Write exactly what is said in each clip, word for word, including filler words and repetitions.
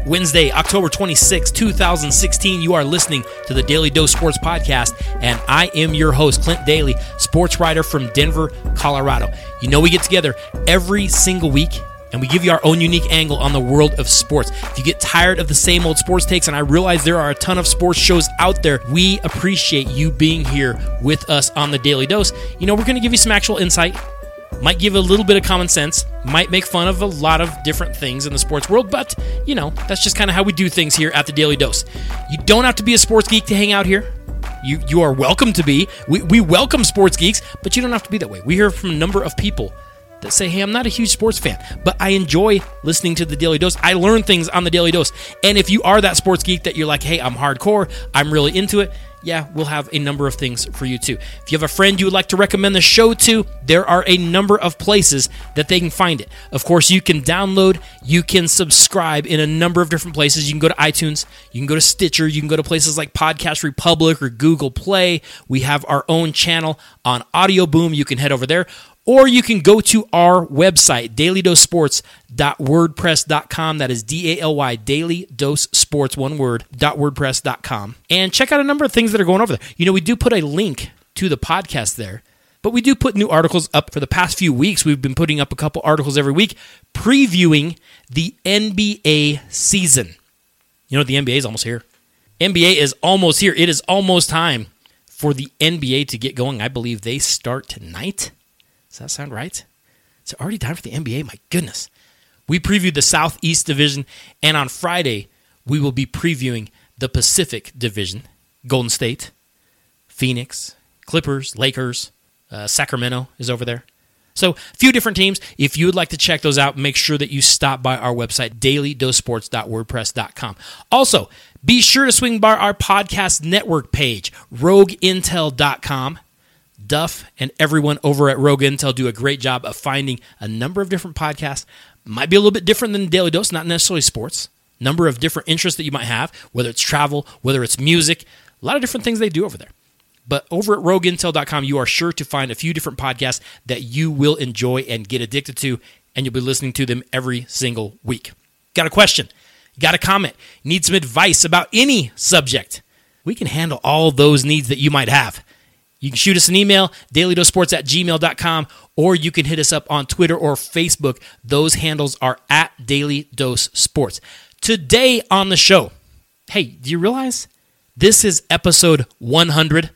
Wednesday, October twenty-sixth, twenty sixteen. You are listening to the Daily Dose Sports Podcast, and I am your host, Clint Daly, sports writer from Denver, Colorado. You know we get together every single week, and we give you our own unique angle on the world of sports. If you get tired of the same old sports takes, and I realize there are a ton of sports shows out there, we appreciate you being here with us on the Daily Dose. You know, we're going to give you some actual insight, might give a little bit of common sense, might make fun of a lot of different things in the sports world, but, you know, that's just kind of how we do things here at the Daily Dose. You don't have to be a sports geek to hang out here. You you are welcome to be. We, we welcome sports geeks, but you don't have to be that way. We hear from a number of people that say, hey, I'm not a huge sports fan, but I enjoy listening to the Daily Dose. I learn things on the Daily Dose. And if you are that sports geek that you're like, hey, I'm hardcore, I'm really into it, yeah, we'll have a number of things for you too. If you have a friend you would like to recommend the show to, there are a number of places that they can find it. Of course, you can download, you can subscribe in a number of different places. You can go to iTunes, you can go to Stitcher, you can go to places like Podcast Republic or Google Play. We have our own channel on Audio Boom. You can head over there. Or you can go to our website, daily dose sports dot wordpress dot com. That is D A L Y, Daily Dose Sports, one word, .wordpress dot com. And check out a number of things that are going over there. You know, we do put a link to the podcast there, but we do put new articles up. For the past few weeks, we've been putting up a couple articles every week previewing the N B A season. You know, the N B A is almost here. N B A is almost here. It is almost time for the N B A to get going. I believe they start tonight. Does that sound right? It's already time for the N B A? My goodness. We previewed the Southeast Division, and on Friday, we will be previewing the Pacific Division. Golden State, Phoenix, Clippers, Lakers, uh, Sacramento is over there. So, a few different teams. If you would like to check those out, make sure that you stop by our website, daily dose sports dot wordpress dot com. Also, be sure to swing by our podcast network page, rogue intel dot com. Duff and everyone over at Rogue Intel do a great job of finding a number of different podcasts. Might be a little bit different than Daily Dose, not necessarily sports. Number of different interests that you might have, whether it's travel, whether it's music, a lot of different things they do over there. But over at rogue intel dot com, you are sure to find a few different podcasts that you will enjoy and get addicted to, and you'll be listening to them every single week. Got a question? Got a comment? Need some advice about any subject? We can handle all those needs that you might have. You can shoot us an email, daily dose sports at gmail dot com, or you can hit us up on Twitter or Facebook. Those handles are at Daily Dose Sports. Today on the show, hey, do you realize this is episode one hundred?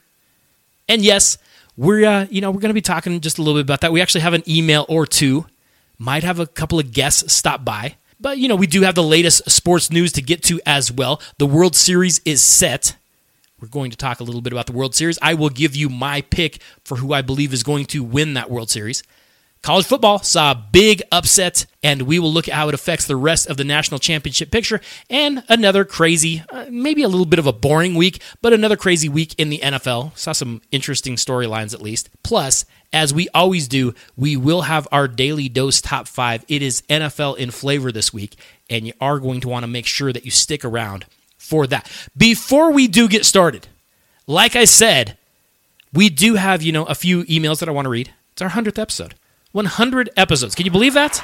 And yes, we're uh, you know we're going to be talking just a little bit about that. We actually have an email or two. Might have a couple of guests stop by. But, you know, we do have the latest sports news to get to as well. The World Series is set. We're going to talk a little bit about the World Series. I will give you my pick for who I believe is going to win that World Series. College football saw a big upset, and we will look at how it affects the rest of the national championship picture, and another crazy, uh, maybe a little bit of a boring week, but another crazy week in the N F L. Saw some interesting storylines at least. Plus, as we always do, we will have our Daily Dose Top five. It is N F L in flavor this week, and you are going to want to make sure that you stick around for that. Before we do get started, like I said, we do have, you know, a few emails that I want to read. It's our one hundredth episode. one hundred episodes. Can you believe that?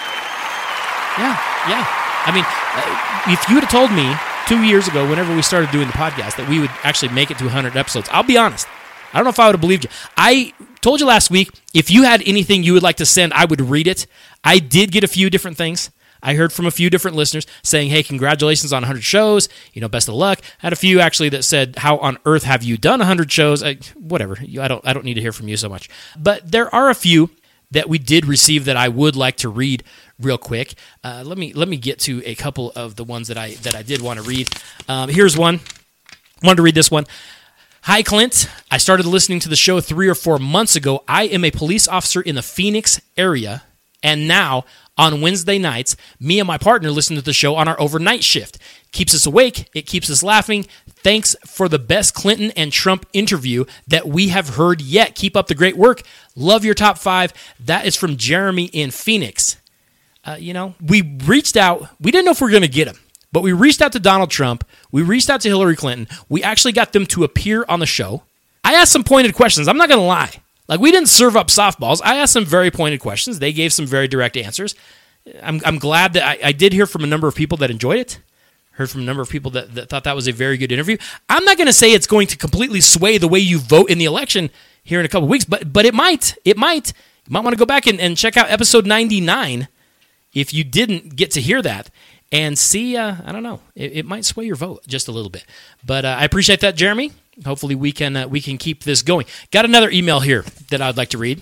Yeah, yeah. I mean, uh, if you would have told me two years ago, whenever we started doing the podcast, that we would actually make it to one hundred episodes, I'll be honest, I don't know if I would have believed you. I told you last week, if you had anything you would like to send, I would read it. I did get a few different things. I heard from a few different listeners saying, hey, congratulations on one hundred shows. You know, best of luck. I had a few actually that said, how on earth have you done one hundred shows? I, whatever. I don't, I don't need to hear from you so much. But there are a few that we did receive that I would like to read real quick. Uh, let me let me get to a couple of the ones that I that I did want to read. Um, here's one. Wanted to read this one. Hi, Clint. I started listening to the show three or four months ago. I am a police officer in the Phoenix area, and now on Wednesday nights, me and my partner listen to the show on our overnight shift. Keeps us awake. It keeps us laughing. Thanks for the best Clinton and Trump interview that we have heard yet. Keep up the great work. Love your top five. That is from Jeremy in Phoenix. Uh, you know, we reached out. We didn't know if we were going to get him, but we reached out to Donald Trump. We reached out to Hillary Clinton. We actually got them to appear on the show. I asked some pointed questions. I'm not going to lie. Like, we didn't serve up softballs. I asked some very pointed questions. They gave some very direct answers. I'm, I'm glad that I, I did hear from a number of people that enjoyed it. Heard from a number of people that, that thought that was a very good interview. I'm not going to say it's going to completely sway the way you vote in the election here in a couple of weeks, but but it might. It might. You might want to go back and, and check out episode ninety-nine if you didn't get to hear that and see, uh, I don't know, it, it might sway your vote just a little bit. But uh, I appreciate that, Jeremy. Hopefully we can uh, we can keep this going. Got another email here that I'd like to read.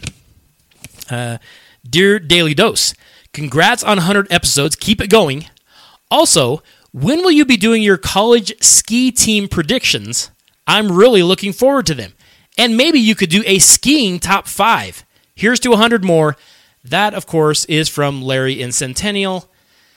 Uh, Dear Daily Dose, congrats on one hundred episodes. Keep it going. Also, when will you be doing your college ski team predictions? I'm really looking forward to them. And maybe you could do a skiing top five. Here's to one hundred more. That, of course, is from Larry in Centennial.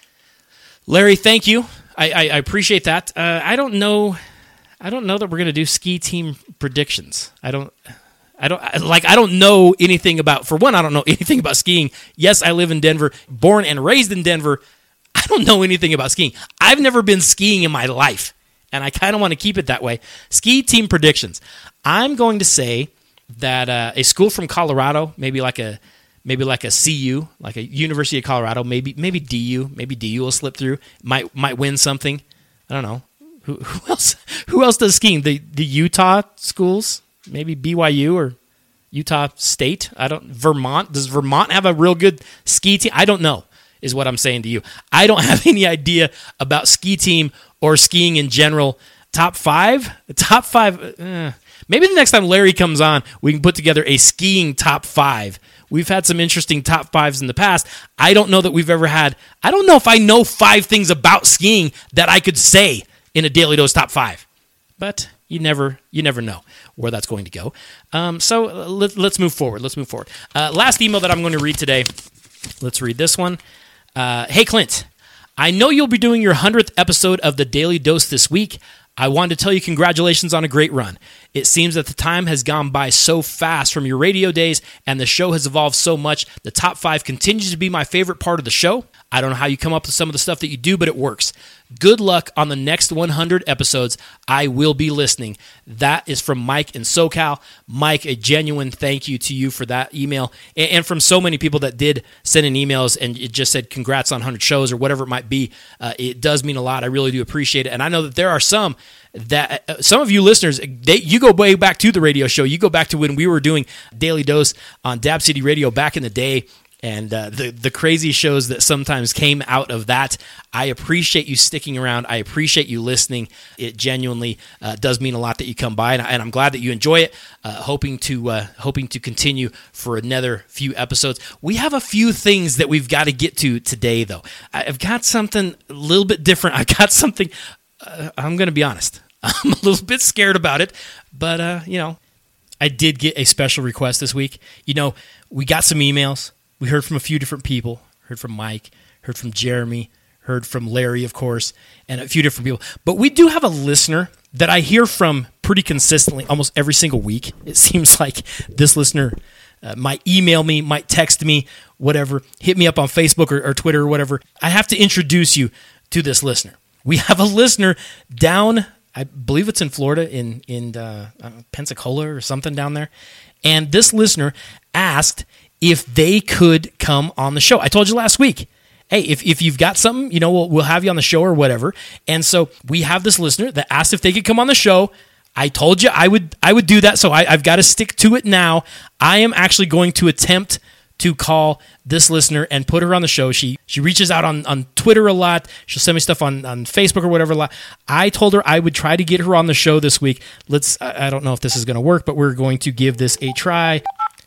Larry, thank you. I, I, I appreciate that. Uh, I don't know. I don't know that we're going to do ski team predictions. I don't. I don't like. I don't know anything about. For one, I don't know anything about skiing. Yes, I live in Denver, born and raised in Denver. I don't know anything about skiing. I've never been skiing in my life, and I kind of want to keep it that way. Ski team predictions. I'm going to say that uh, a school from Colorado, maybe like a. Maybe like a C U, like a University of Colorado, maybe maybe D U, maybe D U will slip through, might might win something. I don't know. Who, who else Who else does skiing? The the Utah schools, maybe B Y U or Utah State. I don't. Vermont, does Vermont have a real good ski team? I don't know, is what I'm saying to you. I don't have any idea about ski team or skiing in general. Top five? Top five. Uh, maybe the next time Larry comes on, we can put together a skiing top five. We've had some interesting top fives in the past. I don't know that we've ever had, I don't know if I know five things about skiing that I could say in a Daily Dose top five. But you never you never know where that's going to go. Um, so let, let's move forward. Let's move forward. Uh, last email that I'm going to read today. Let's read this one. Uh, hey, Clint. I know you'll be doing your one hundredth episode of the Daily Dose this week. I wanted to tell you congratulations on a great run. It seems that the time has gone by so fast from your radio days, and the show has evolved so much. The top five continues to be my favorite part of the show. I don't know how you come up with some of the stuff that you do, but it works. Good luck on the next one hundred episodes. I will be listening. That is from Mike in SoCal. Mike, a genuine thank you to you for that email, and from so many people that did send in emails and it just said congrats on one hundred shows or whatever it might be. Uh, it does mean a lot. I really do appreciate it, and I know that there are some that uh, some of you listeners, they, you go way back to the radio show. You go back to when we were doing Daily Dose on Dab City Radio back in the day. And uh, the the crazy shows that sometimes came out of that. I appreciate you sticking around. I appreciate you listening. It genuinely uh, does mean a lot that you come by, and, I, and I'm glad that you enjoy it. Uh, hoping to uh, hoping to continue for another few episodes. We have a few things that we've got to get to today, though. I've got something a little bit different. I've got something. Uh, I'm going to be honest. I'm a little bit scared about it, but uh, you know, I did get a special request this week. You know, we got some emails. We heard from a few different people, heard from Mike, heard from Jeremy, heard from Larry, of course, and a few different people. But we do have a listener that I hear from pretty consistently almost every single week. It seems like this listener uh, might email me, might text me, whatever, hit me up on Facebook or, or Twitter or whatever. I have to introduce you to this listener. We have a listener down, I believe it's in Florida, in, in uh, Pensacola or something down there. And this listener asked if they could come on the show. I told you last week, hey, if, if you've got something, you know, we'll, we'll have you on the show or whatever. And so we have this listener that asked if they could come on the show. I told you I would I would do that, so I, I've got to stick to it now. I am actually going to attempt to call this listener and put her on the show. She she reaches out on, on Twitter a lot. She'll send me stuff on, on Facebook or whatever a lot. I told her I would try to get her on the show this week. Let's. I, I don't know if this is going to work, but we're going to give this a try.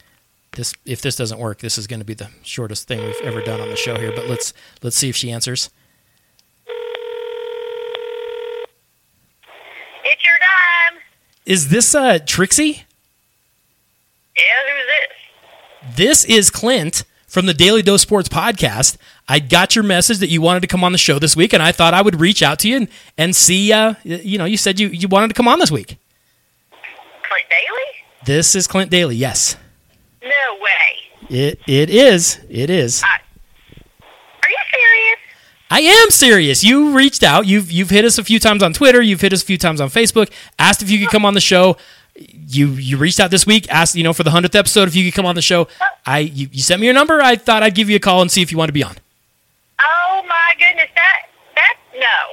This, if this doesn't work, this is going to be the shortest thing we've ever done on the show here. But let's let's see if she answers. It's your time. Is this uh, Trixie? Yeah, who's this? This is Clint from the Daily Dose Sports Podcast. I got your message that you wanted to come on the show this week, and I thought I would reach out to you and, and see, uh, you know, you said you, you wanted to come on this week. Clint Daly? This is Clint Daly, yes. No way. It It is. It is. Uh, are you serious? I am serious. You reached out. You've you've hit us a few times on Twitter. You've hit us a few times on Facebook. Asked if you could come on the show. You you reached out this week. Asked, you know, for the hundredth episode if you could come on the show. I you, you sent me your number. I thought I'd give you a call and see if you want to be on. Oh my goodness, that that no, I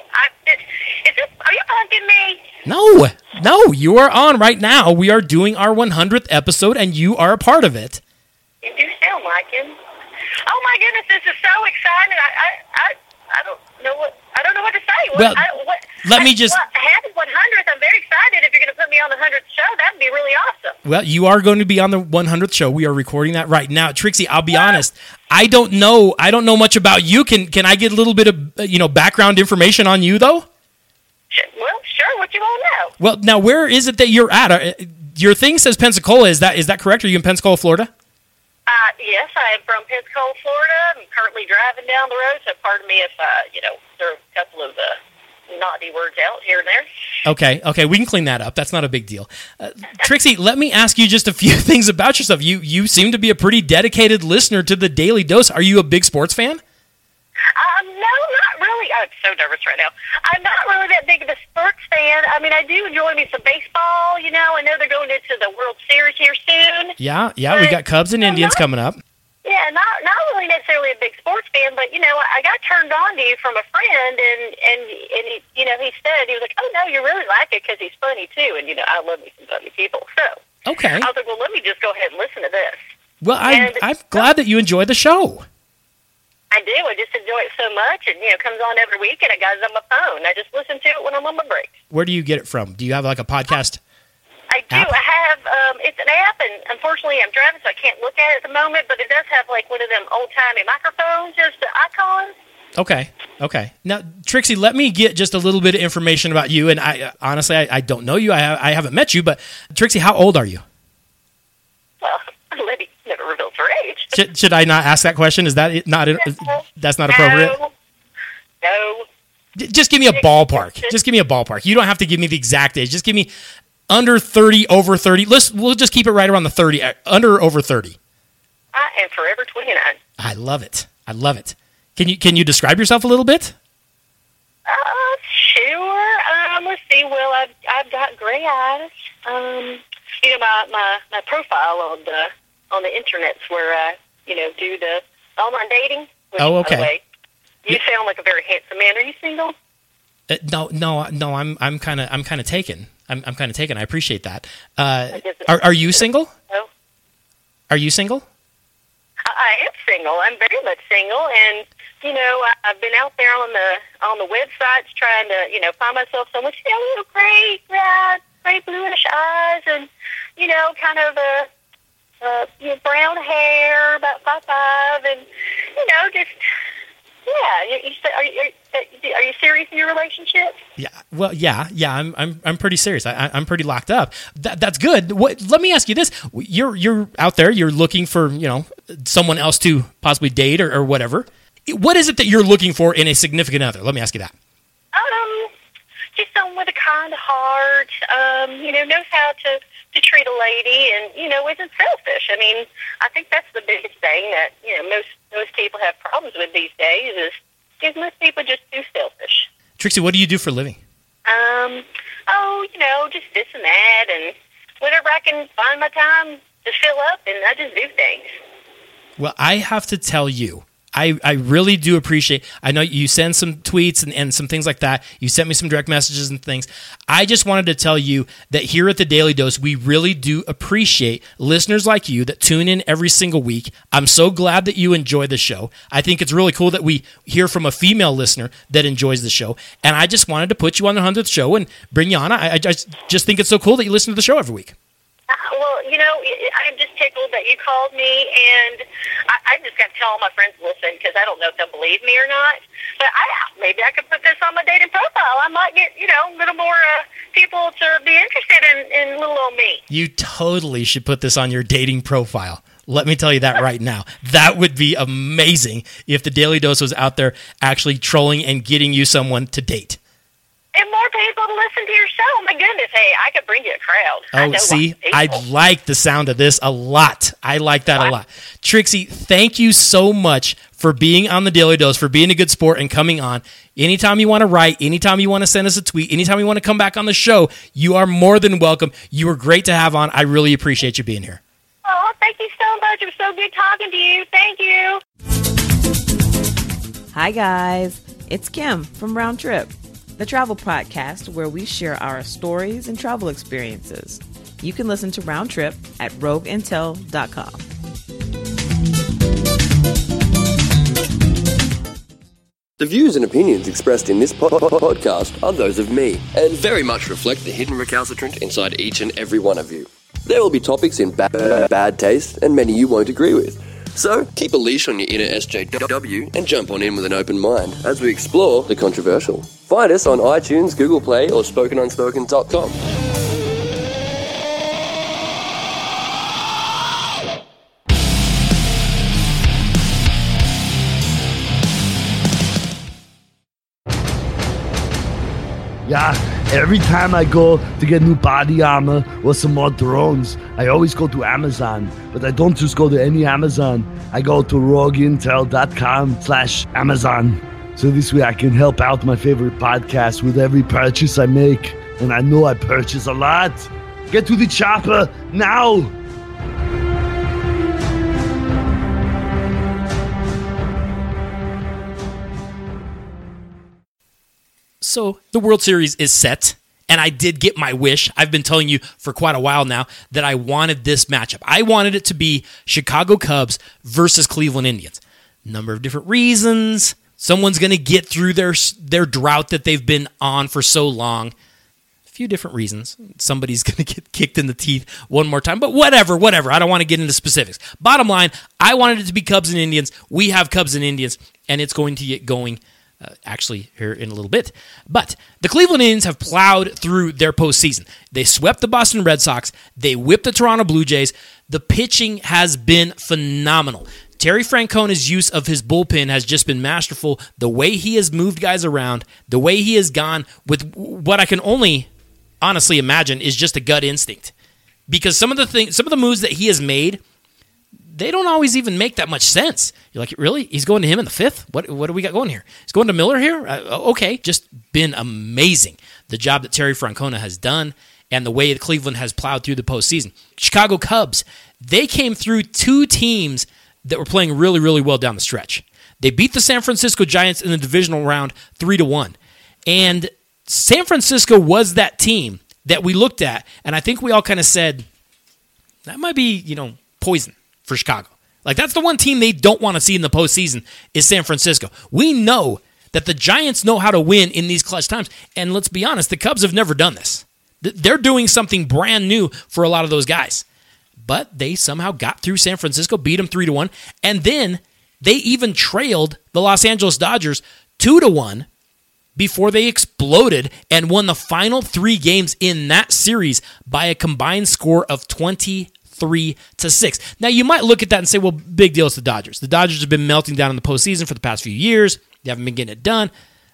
Is, is this, are you punking me? No, no, you are on right now. We are doing our one hundredth episode, and you are a part of it. You do sound like him. Oh my goodness, this is so exciting. I, I, I, I don't know what I don't know what to say. What, Well, I, what, let I, me just- Well, happy one hundredth. I'm very excited. If you're going to put me on the hundredth show, that'd be really awesome. Well, you are going to be on the one hundredth show. We are recording that right now. Trixie, I'll be honest. I don't know. I don't know much about you. Can can I get a little bit of uh, you know background information on you though? Well, sure. What you want to know? Well, now where is it that you're at? Uh, Your thing says Pensacola. Is that is that correct? Are you in Pensacola, Florida? Uh, yes, I am from Pensacola, Florida. I'm currently driving down the road, so pardon me if, uh, you know, there are a couple of uh, naughty words out here and there. Okay, okay, we can clean that up. That's not a big deal. Uh, Trixie, let me ask you just a few things about yourself. You you seem to be a pretty dedicated listener to the Daily Dose. Are you a big sports fan? Um, no, not really. I'm so nervous right now. I'm not really that big of a sports fan. I mean, I do enjoy me some baseball, you know. I know they're going into the World Series here soon. Yeah, yeah, we got Cubs and Indians coming up. Yeah, not not really necessarily a big sports fan, but you know, I got turned on to you from a friend, and and and he, you know, he said he was like, "Oh no, you really like it because he's funny too," and you know, I love me some funny people. So Okay. I was like, "Well, let me just go ahead and listen to this." Well, I, And- I'm glad that you enjoy the show. I do. I just enjoy it so much, and you know, it comes on every week, and I got it on my phone. I just listen to it when I'm on my break. Where do you get it from? Do you have like a podcast? I do. App? I have. Um, it's an app, and unfortunately, I'm driving, so I can't look at it at the moment. But it does have like one of them old timey microphones, just the icons. Okay, okay. Now, Trixie, let me get just a little bit of information about you. And I honestly, I, I don't know you. I, I haven't met you, but Trixie, how old are you? Well, Libby never reveals her age. Should, should I not ask that question? Is that not that's not appropriate? No. No. J- Just give me a ballpark. Just give me a ballpark. You don't have to give me the exact age. Just give me under thirty, over thirty. Let's we'll just keep it right around the thirty. uh, Under or over thirty. I am forever twenty-nine. I love it. I love it. Can you can you describe yourself a little bit? Uh, sure. Um, let's see. Well, I've I've got gray eyes. Um, you know, my, my, my profile on the on the internet's where I you know do the online dating. Which, Oh, by okay. the way, you sound like a very handsome man. Are you single? Uh, no, no, no. I'm I'm kind of I'm kind of taken. I'm I'm kind of taken. I appreciate that. Uh, I guess it's- are are you single? No. Are you single? I, I am single. I'm very much single, and you know, I, I've been out there on the on the websites trying to you know find myself someone you know, little gray, yeah, gray bluish eyes, and you know, kind of a. Uh, you know, brown hair, about five five, and you know, just yeah. You, you say, are you are you serious in your relationship? Yeah. Well, yeah, yeah. I'm I'm I'm pretty serious. I, I- I'm pretty locked up. That that's good. What? Let me ask you this: You're you're out there. You're looking for you know someone else to possibly date or, or whatever. What is it that you're looking for in a significant other? Let me ask you that. Um, just someone with a kind heart. Um, you know, knows how to. to treat a lady and, you know, isn't selfish. I mean, I think that's the biggest thing that, you know, most most people have problems with these days is, is most people just too selfish. Trixie, what do you do for a living? Um, oh, you know, just this and that and whenever I can find my time to fill up and I just do things. Well, I have to tell you, I, I really do appreciate, I know you send some tweets and, and some things like that. You sent me some direct messages and things. I just wanted to tell you that here at the Daily Dose, we really do appreciate listeners like you that tune in every single week. I'm so glad that you enjoy the show. I think it's really cool that we hear from a female listener that enjoys the show. And I just wanted to put you on the hundredth show and bring you on. I, I just, just think it's so cool that you listen to the show every week. Uh, well, you know, I'm just tickled that you called me, and I, I just got to tell all my friends to listen because I don't know if they'll believe me or not. But I maybe I could put this on my dating profile. I might get, you know, a little more uh, people to be interested in, in little old me. You totally should put this on your dating profile. Let me tell you that right now. That would be amazing if the Daily Dose was out there actually trolling and getting you someone to date. And more people to listen to your show. My goodness, hey, I could bring you a crowd. I Oh, know see, lots of I people. like the sound of this a lot. I like that a lot. Trixie, thank you so much for being on the Daily Dose, for being a good sport and coming on. Anytime you want to write, anytime you want to send us a tweet, anytime you want to come back on the show, you are more than welcome. You were great to have on. I really appreciate you being here. Oh, thank you so much. It was so good talking to you. Thank you. Hi, guys. It's Kim from Round Trip. the travel podcast where we share our stories and travel experiences. You can listen to Round Trip at rogue intel dot com. The views and opinions expressed in this po- po- podcast are those of me, and very much reflect the hidden recalcitrant inside each and every one of you. There will be topics in ba- ba- bad taste, and many you won't agree with. So, keep a leash on your inner S J W and jump on in with an open mind as we explore the controversial. Find us on iTunes, Google Play, or spoken unspoken dot com. Yeah, every time I go to get new body armor or some more drones, I always go to Amazon. But I don't just go to any Amazon. I go to rogue intel dot com slash Amazon. So this way I can help out my favorite podcast with every purchase I make. And I know I purchase a lot. Get to the chopper now! So the World Series is set, and I did get my wish. I've been telling you for quite a while now that I wanted this matchup. I wanted it to be Chicago Cubs versus Cleveland Indians. Number of different reasons. Someone's going to get through their their drought that they've been on for so long. A few different reasons. Somebody's going to get kicked in the teeth one more time, but whatever, whatever. I don't want to get into specifics. Bottom line, I wanted it to be Cubs and Indians. We have Cubs and Indians, and it's going to get going Uh, actually here in a little bit. But the Cleveland Indians have plowed through their postseason. They swept the Boston Red Sox. They whipped the Toronto Blue Jays. The pitching has been phenomenal. Terry Francona's use of his bullpen has just been masterful. The way he has moved guys around, the way he has gone with what I can only honestly imagine is just a gut instinct. Because some of the things, some of the moves that he has made, they don't always even make that much sense. You're like, really? He's going to him in the fifth? What What do we got going here? He's going to Miller here? Uh, okay, just been amazing. The job that Terry Francona has done and the way that Cleveland has plowed through the postseason. Chicago Cubs, they came through two teams that were playing really, really well down the stretch. They beat the San Francisco Giants in the divisional round three to one. And San Francisco was that team that we looked at, and I think we all kind of said, that might be, you know, poison for Chicago. Like, that's the one team they don't want to see in the postseason is San Francisco. We know that the Giants know how to win in these clutch times, and let's be honest, the Cubs have never done this. They're doing something brand new for a lot of those guys. But they somehow got through San Francisco, beat them three to one, and then they even trailed the Los Angeles Dodgers two to one before they exploded and won the final three games in that series by a combined score of twenty three to six. Now, you might look at that and say, well, big deal, it's the Dodgers. The Dodgers have been melting down in the postseason for the past few years. They haven't been getting it done.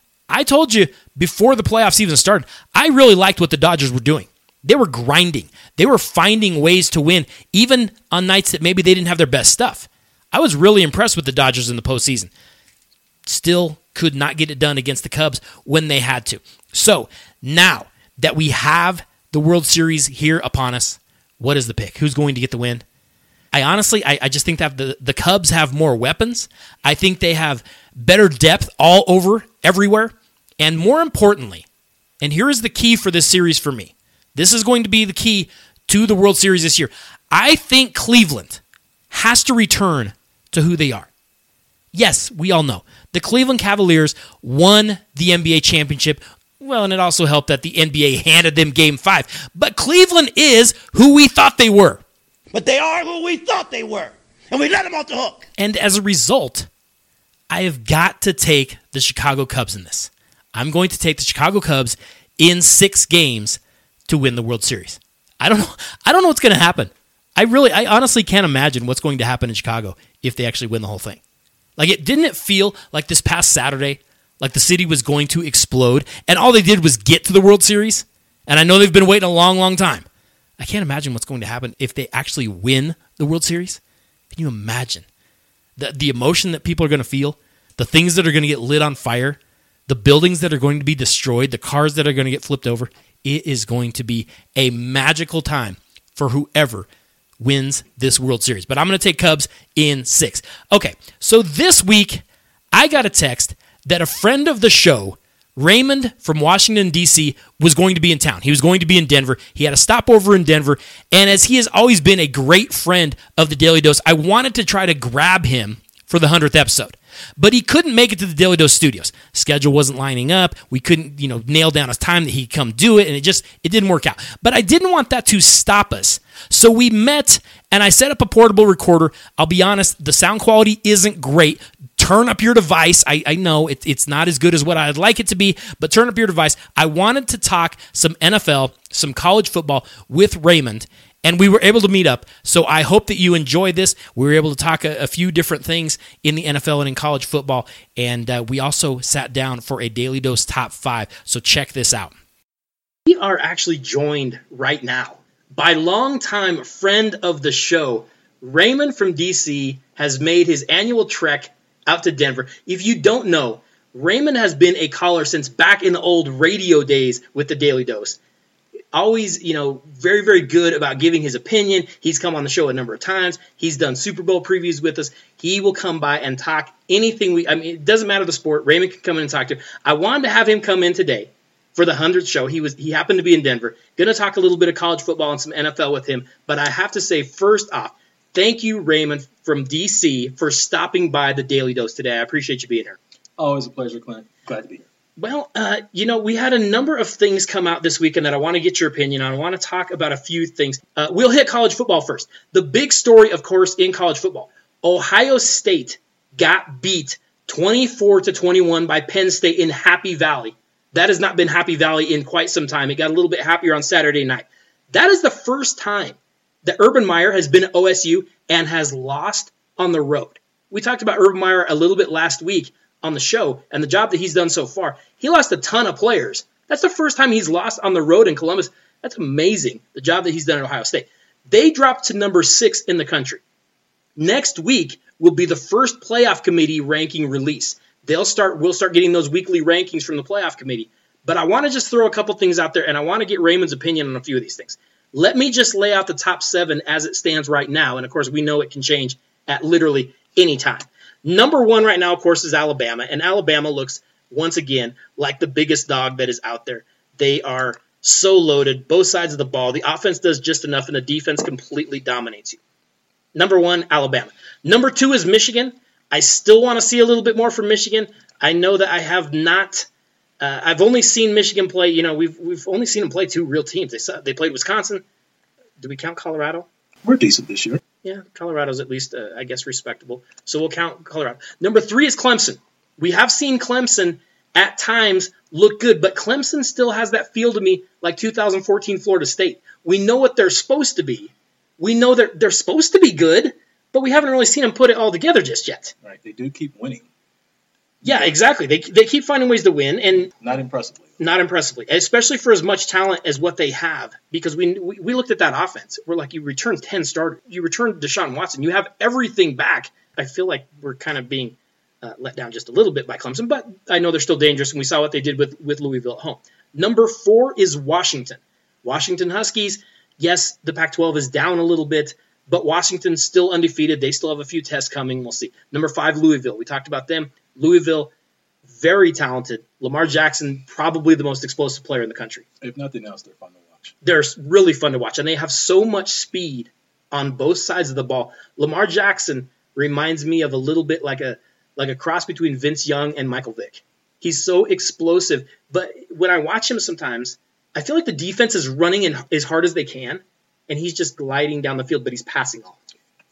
I told you before the playoffs even started, I really liked what the Dodgers were doing. They were grinding. They were finding ways to win, even on nights that maybe they didn't have their best stuff. I was really impressed with the Dodgers in the postseason. Still could not get it done against the Cubs when they had to. So, now that we have the World Series here upon us, what is the pick? Who's going to get the win? I honestly, I, I just think that the, the Cubs have more weapons. I think they have better depth all over, everywhere. And more importantly, and here is the key for this series for me. This is going to be the key to the World Series this year. I think Cleveland has to return to who they are. Yes, we all know. The Cleveland Cavaliers won the N B A championship. Well, and it also helped that the N B A handed them game five. But Cleveland is who we thought they were. But they are who we thought they were. And we let them off the hook. And as a result, I have got to take the Chicago Cubs in this. I'm going to take the Chicago Cubs in six games to win the World Series. I don't know. I don't know what's going to happen. I really, I honestly can't imagine what's going to happen in Chicago if they actually win the whole thing. Like, it didn't it feel like this past Saturday, like the city was going to explode, and all they did was get to the World Series? And I know they've been waiting a long, long time. I can't imagine what's going to happen if they actually win the World Series. Can you imagine the the emotion that people are going to feel, the things that are going to get lit on fire, the buildings that are going to be destroyed, the cars that are going to get flipped over? It is going to be a magical time for whoever wins this World Series. But I'm going to take Cubs in six. Okay, so this week, I got a text that a friend of the show Raymond from Washington, D C was going to be in town. He was going to be in Denver. He had a stopover in Denver. And as he has always been a great friend of the Daily Dose, I wanted to try to grab him for the hundredth episode. But he couldn't make it to the Daily Dose studios. Schedule wasn't lining up. We couldn't, you know, nail down a time that he'd come do it, and it just, it didn't work out. But I didn't want that to stop us. So we met, and I set up a portable recorder. I'll be honest, the sound quality isn't great. Turn up your device. I, I know it, it's not as good as what I'd like it to be, but turn up your device. I wanted to talk some N F L, some college football with Raymond, and we were able to meet up. So I hope that you enjoy this. We were able to talk a, a few different things in the N F L and in college football, and uh, we also sat down for a Daily Dose Top five. So check this out. We are actually joined right now by longtime friend of the show, Raymond from D C has made his annual trek out to Denver. If you don't know, Raymond has been a caller since back in the old radio days with the Daily Dose. Always, you know, very, very good about giving his opinion. He's come on the show a number of times. He's done Super Bowl previews with us. He will come by and talk anything we, I mean, it doesn't matter the sport. Raymond can come in and talk to him. I wanted to have him come in today for the hundredth show. He was, he happened to be in Denver. Going to talk a little bit of college football and some N F L with him. But I have to say, first off, thank you, Raymond from D C, for stopping by the Daily Dose today. I appreciate you being here. Always a pleasure, Clint. Glad to be here. Well, uh, you know, we had a number of things come out this weekend that I want to get your opinion on. I want to talk about a few things. Uh, we'll hit college football first. The big story, of course, in college football, Ohio State got beat twenty-four to twenty-one by Penn State in Happy Valley. That has not been Happy Valley in quite some time. It got a little bit happier on Saturday night. That is the first time that Urban Meyer has been at O S U and has lost on the road. We talked about Urban Meyer a little bit last week on the show and the job that he's done so far. He lost a ton of players. That's the first time he's lost on the road in Columbus. That's amazing, the job that he's done at Ohio State. They dropped to number six in the country. Next week will be the first playoff committee ranking release. They'll start, we'll start getting those weekly rankings from the playoff committee. But I want to just throw a couple things out there, and I want to get Raymond's opinion on a few of these things. Let me just lay out the top seven as it stands right now. And, of course, we know it can change at literally any time. Number one right now, of course, is Alabama. And Alabama looks, once again, like the biggest dog that is out there. They are so loaded, both sides of the ball. The offense does just enough, and the defense completely dominates you. Number one, Alabama. Number two is Michigan. I still want to see a little bit more from Michigan. I know that I have not uh, – I've only seen Michigan play – you know, we've we've only seen them play two real teams. They saw, they played Wisconsin. Do we count Colorado? We're decent this year. Yeah, Colorado's at least, uh, I guess, respectable. So we'll count Colorado. Number three is Clemson. We have seen Clemson at times look good, but Clemson still has that feel to me like two thousand fourteen Florida State. We know what they're supposed to be. We know that they're supposed to be good, but we haven't really seen them put it all together just yet. Right, they do keep winning. Yeah, exactly. They they keep finding ways to win, and not impressively. Not impressively, especially for as much talent as what they have. Because we we, we looked at that offense. We're like, you returned ten starters. You returned Deshaun Watson. You have everything back. I feel like we're kind of being uh, let down just a little bit by Clemson, but I know they're still dangerous, and we saw what they did with, with Louisville at home. Number four is Washington. Washington Huskies, yes, the Pac twelve is down a little bit, but Washington's still undefeated. They still have a few tests coming. We'll see. Number five, Louisville. We talked about them. Louisville, very talented. Lamar Jackson, probably the most explosive player in the country. If nothing else, they're fun to watch. They're really fun to watch, and they have so much speed on both sides of the ball. Lamar Jackson reminds me of a little bit like a like a cross between Vince Young and Michael Vick. He's so explosive, but when I watch him sometimes, I feel like the defense is running in as hard as they can, and he's just gliding down the field, but he's passing all.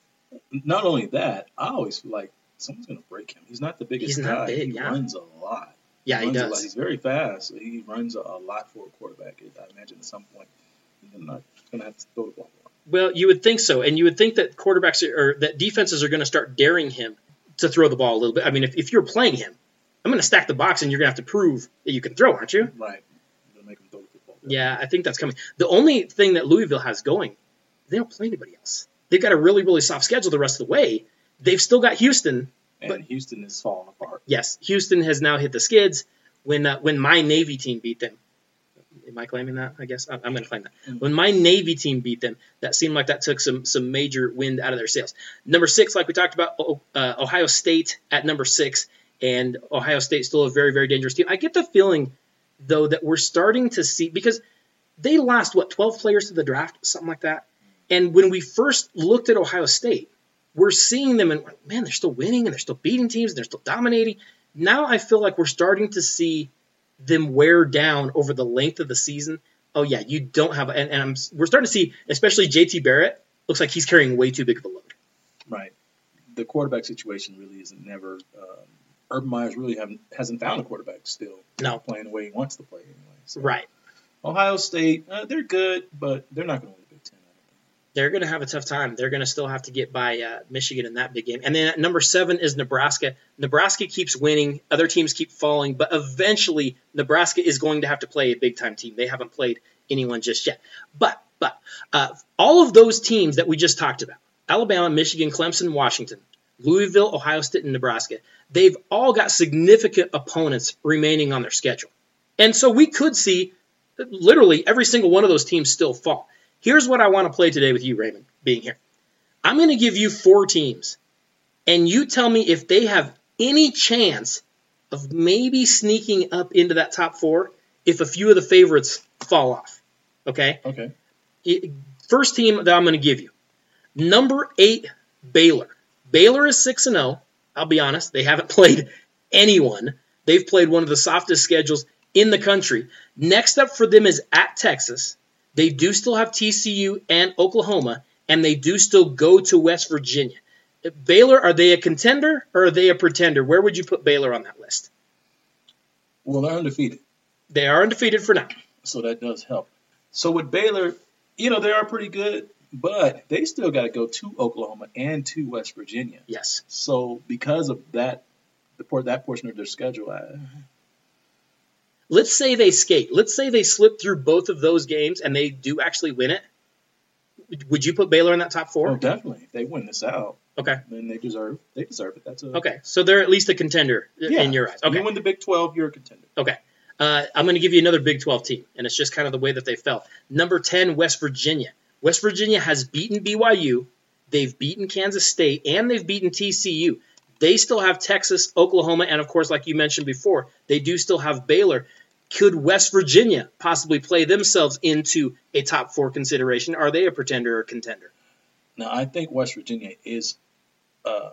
Not only that, I always feel like someone's going to break him. He's not the biggest He's guy. not big, he yeah. runs a lot. Yeah, he, he does. A lot. He's very fast. He runs a, a lot for a quarterback. I imagine at some point he's not going to have to throw the ball. Well, you would think so, and you would think that quarterbacks are, or that defenses are going to start daring him to throw the ball a little bit. I mean, if, if you're playing him, I'm going to stack the box, and you're going to have to prove that you can throw, aren't you? Right. You're going to make him throw the football. Yeah, I think that's coming. The only thing that Louisville has going, they don't play anybody else. They've got a really, really soft schedule the rest of the way. They've still got Houston. And but Houston is falling apart. Yes, Houston has now hit the skids. When uh, when my Navy team beat them, am I claiming that? I guess I'm, I'm going to claim that. Mm-hmm. When my Navy team beat them, that seemed like that took some some major wind out of their sails. Number six, like we talked about, uh, Ohio State at number six, and Ohio State still a very, very dangerous team. I get the feeling, though, that we're starting to see, because they lost, what, twelve players to the draft, something like that? And when we first looked at Ohio State, we're seeing them and, man, they're still winning and they're still beating teams and they're still dominating. Now I feel like we're starting to see them wear down over the length of the season. Oh, yeah, you don't have – and, and I'm, we're starting to see, especially J T Barrett, looks like he's carrying way too big of a load. Right. The quarterback situation really isn't never um, – Urban Meyer's really haven't, hasn't found a quarterback still. No. Playing the way he wants to play anyway. So. Right. Ohio State, uh, they're good, but they're not going to win the Big Ten. They're going to have a tough time. They're going to still have to get by uh, Michigan in that big game. And then at number seven is Nebraska. Nebraska keeps winning. Other teams keep falling. But eventually, Nebraska is going to have to play a big-time team. They haven't played anyone just yet. But but uh, all of those teams that we just talked about, Alabama, Michigan, Clemson, Washington, Louisville, Ohio State, and Nebraska, they've all got significant opponents remaining on their schedule. And so we could see literally every single one of those teams still fall. Here's what I want to play today with you, Raymond, being here. I'm going to give you four teams, and you tell me if they have any chance of maybe sneaking up into that top four if a few of the favorites fall off. Okay? Okay. First team that I'm going to give you. Number eight, Baylor. Baylor is six and oh. I'll be honest. They haven't played anyone. They've played one of the softest schedules in the country. Next up for them is at Texas. They do still have T C U and Oklahoma, and they do still go to West Virginia. Baylor, are they a contender or are they a pretender? Where would you put Baylor on that list? Well, they're undefeated. They are undefeated for now. So that does help. So with Baylor, you know, they are pretty good, but they still got to go to Oklahoma and to West Virginia. Yes. So because of that, the port that portion of their schedule, I, let's say they skate. Let's say they slip through both of those games and they do actually win it. Would you put Baylor in that top four? Oh, definitely. If they win this out, okay, then they deserve they deserve it. That's a, okay. So they're at least a contender yeah. in your eyes. Okay. You win the Big twelve, you're a contender. Okay. Uh, I'm going to give you another Big twelve team, and it's just kind of the way that they fell. Number ten, West Virginia. West Virginia has beaten B Y U, they've beaten Kansas State, and they've beaten T C U. They still have Texas, Oklahoma, and, of course, like you mentioned before, they do still have Baylor. Could West Virginia possibly play themselves into a top four consideration? Are they a pretender or contender? Now, I think West Virginia is uh,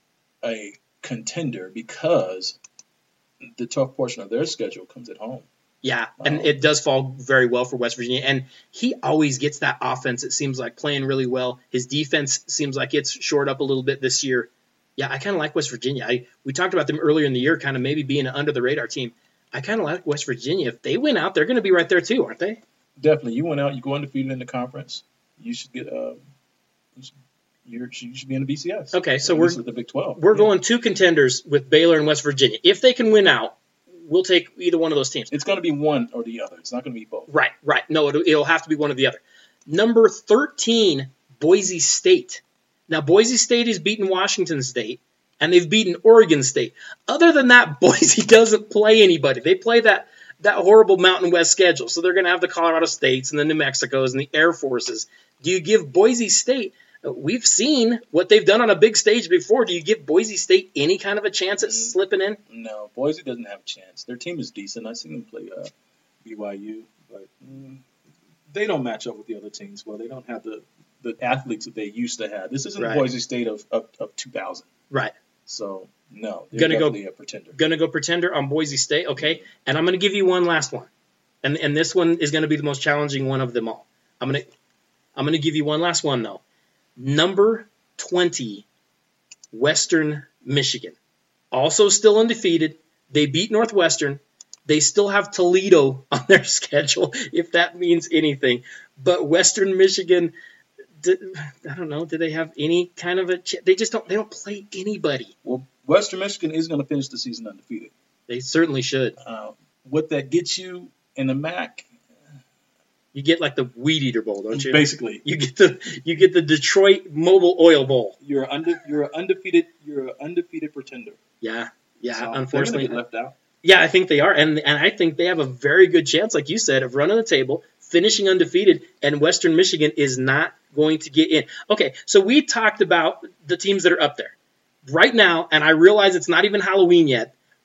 a contender because the tough portion of their schedule comes at home. Yeah, and Um, it does fall very well for West Virginia. And he always gets that offense, it seems like, playing really well. His defense seems like it's shored up a little bit this year. Yeah, I kind of like West Virginia. I, we talked about them earlier in the year, kind of maybe being an under-the-radar team. I kind of like West Virginia. If they win out, they're going to be right there too, aren't they? Definitely. You went out, you go undefeated in the conference. You should get um, you should, you're, you should be in the B C S. Okay, so At we're least with the Big twelve. We're Yeah. going two contenders with Baylor and West Virginia. If they can win out, we'll take either one of those teams. It's going to be one or the other. It's not going to be both. Right, right. No, it'll, it'll have to be one or the other. Number thirteen, Boise State. Now, Boise State has beaten Washington State, and they've beaten Oregon State. Other than that, Boise doesn't play anybody. They play that, that horrible Mountain West schedule, so they're going to have the Colorado States and the New Mexicos and the Air Forces. Do you give Boise State – we've seen what they've done on a big stage before. Do you give Boise State any kind of a chance at slipping in? No, Boise doesn't have a chance. Their team is decent. I've seen them play uh, B Y U, but mm, they don't match up with the other teams. Well, they don't have the, the athletes that they used to have. This isn't Right. Boise State of, of, of two thousand. Right. So, no, they're Gonna go- definitely a pretender. Going to go pretender on Boise State. Okay. And I'm going to give you one last one. And and this one is going to be the most challenging one of them all. I'm going to I'm going to give you one last one, though. Number twenty, Western Michigan. Also still undefeated. They beat Northwestern. They still have Toledo on their schedule, if that means anything. But Western Michigan, d- I don't know, do they have any kind of a ch- they just don't they don't play anybody. Well, Western Michigan is going to finish the season undefeated. They certainly should. Uh, what that gets you in the M A C, You get like the Weed Eater Bowl, don't you? basically, You get the you get the Detroit Mobile Oil Bowl. you're unde- you're undefeated. You're an undefeated pretender. Yeah, yeah. So unfortunately, they're gonna get left out. yeah, I think they are, and and I think they have a very good chance, like you said, of running the table, finishing undefeated, and Western Michigan is not going to get in. Okay, so we talked about the teams that are up there right now, and I realize it's not even Halloween yet.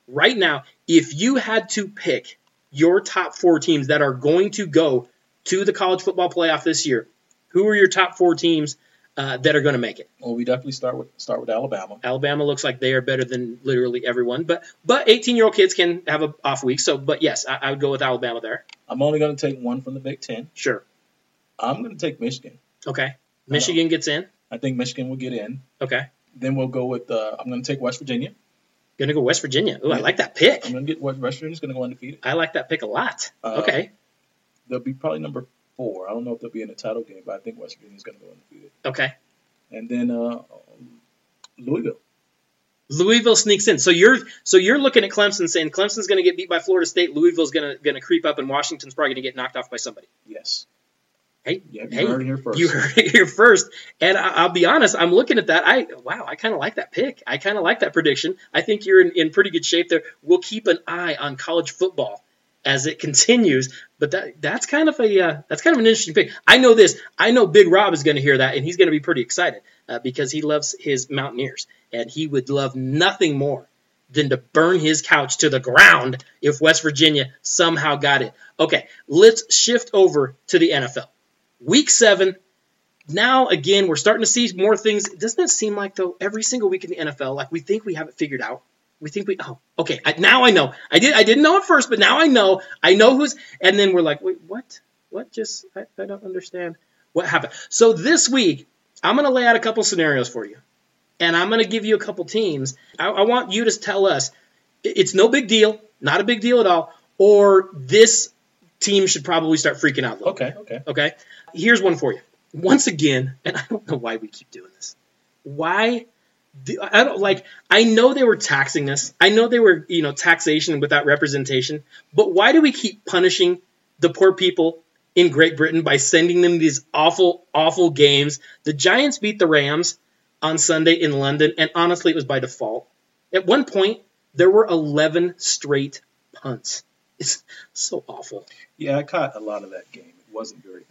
right now, if you had to pick your top four teams that are going to go to the college football playoff this year, who are your top four teams uh, that are going to make it? Well, we definitely start with start with Alabama. Alabama looks like they are better than literally everyone, but but eighteen-year-old kids can have an off week. So, but yes, I, I would go with Alabama there. I'm only going to take one from the Big Ten. Sure. I'm going to take Michigan. Okay. Michigan gets in. I think Michigan will get in. Okay. Then we'll go with. Uh, I'm going to take West Virginia. Going to go West Virginia. Oh, I like that pick. I'm going to get West Virginia's going to go undefeated. I like that pick a lot. Uh, okay. They'll be probably number four. I don't know if they'll be in the title game, but I think West Virginia's going to go undefeated. Okay. And then uh, Louisville. Louisville sneaks in. So you're so you're looking at Clemson saying Clemson's going to get beat by Florida State. Louisville's going to going to creep up, and Washington's probably going to get knocked off by somebody. Yes. Hey, yeah, you hey, heard it here first. You heard it here first. And I, I'll be honest, I'm looking at that. I wow, I kind of like that pick. I kind of like that prediction. I think you're in, in pretty good shape there. We'll keep an eye on college football as it continues. But that that's kind of a uh, that's kind of an interesting pick. I know this. I know Big Rob is going to hear that, and he's going to be pretty excited uh, because he loves his Mountaineers, and he would love nothing more than to burn his couch to the ground if West Virginia somehow got it. Okay, let's shift over to the N F L. Week seven. Now, again, we're starting to see more things. Doesn't it seem like, though, every single week in the N F L, like we think we have it figured out? We think we, oh, okay, I, now I know. I, did, I didn't know at first, but now I know. I know who's, and then we're like, wait, what? What just, I, I don't understand what happened. So this week, I'm going to lay out a couple scenarios for you, and I'm going to give you a couple teams. I, I want you to tell us, it's no big deal, not a big deal at all, or this team should probably start freaking out a little Okay, bit. okay. Okay? Here's one for you. Once again, and I don't know why we keep doing this. Why? Do, I don't like. I know they were taxing us. I know they were, you know, taxation without representation. But why do we keep punishing the poor people in Great Britain by sending them these awful, awful games? The Giants beat the Rams on Sunday in London, and honestly, it was by default. At one point, there were eleven straight punts. It's so awful. Yeah, I caught a lot of that game. It wasn't very entertaining.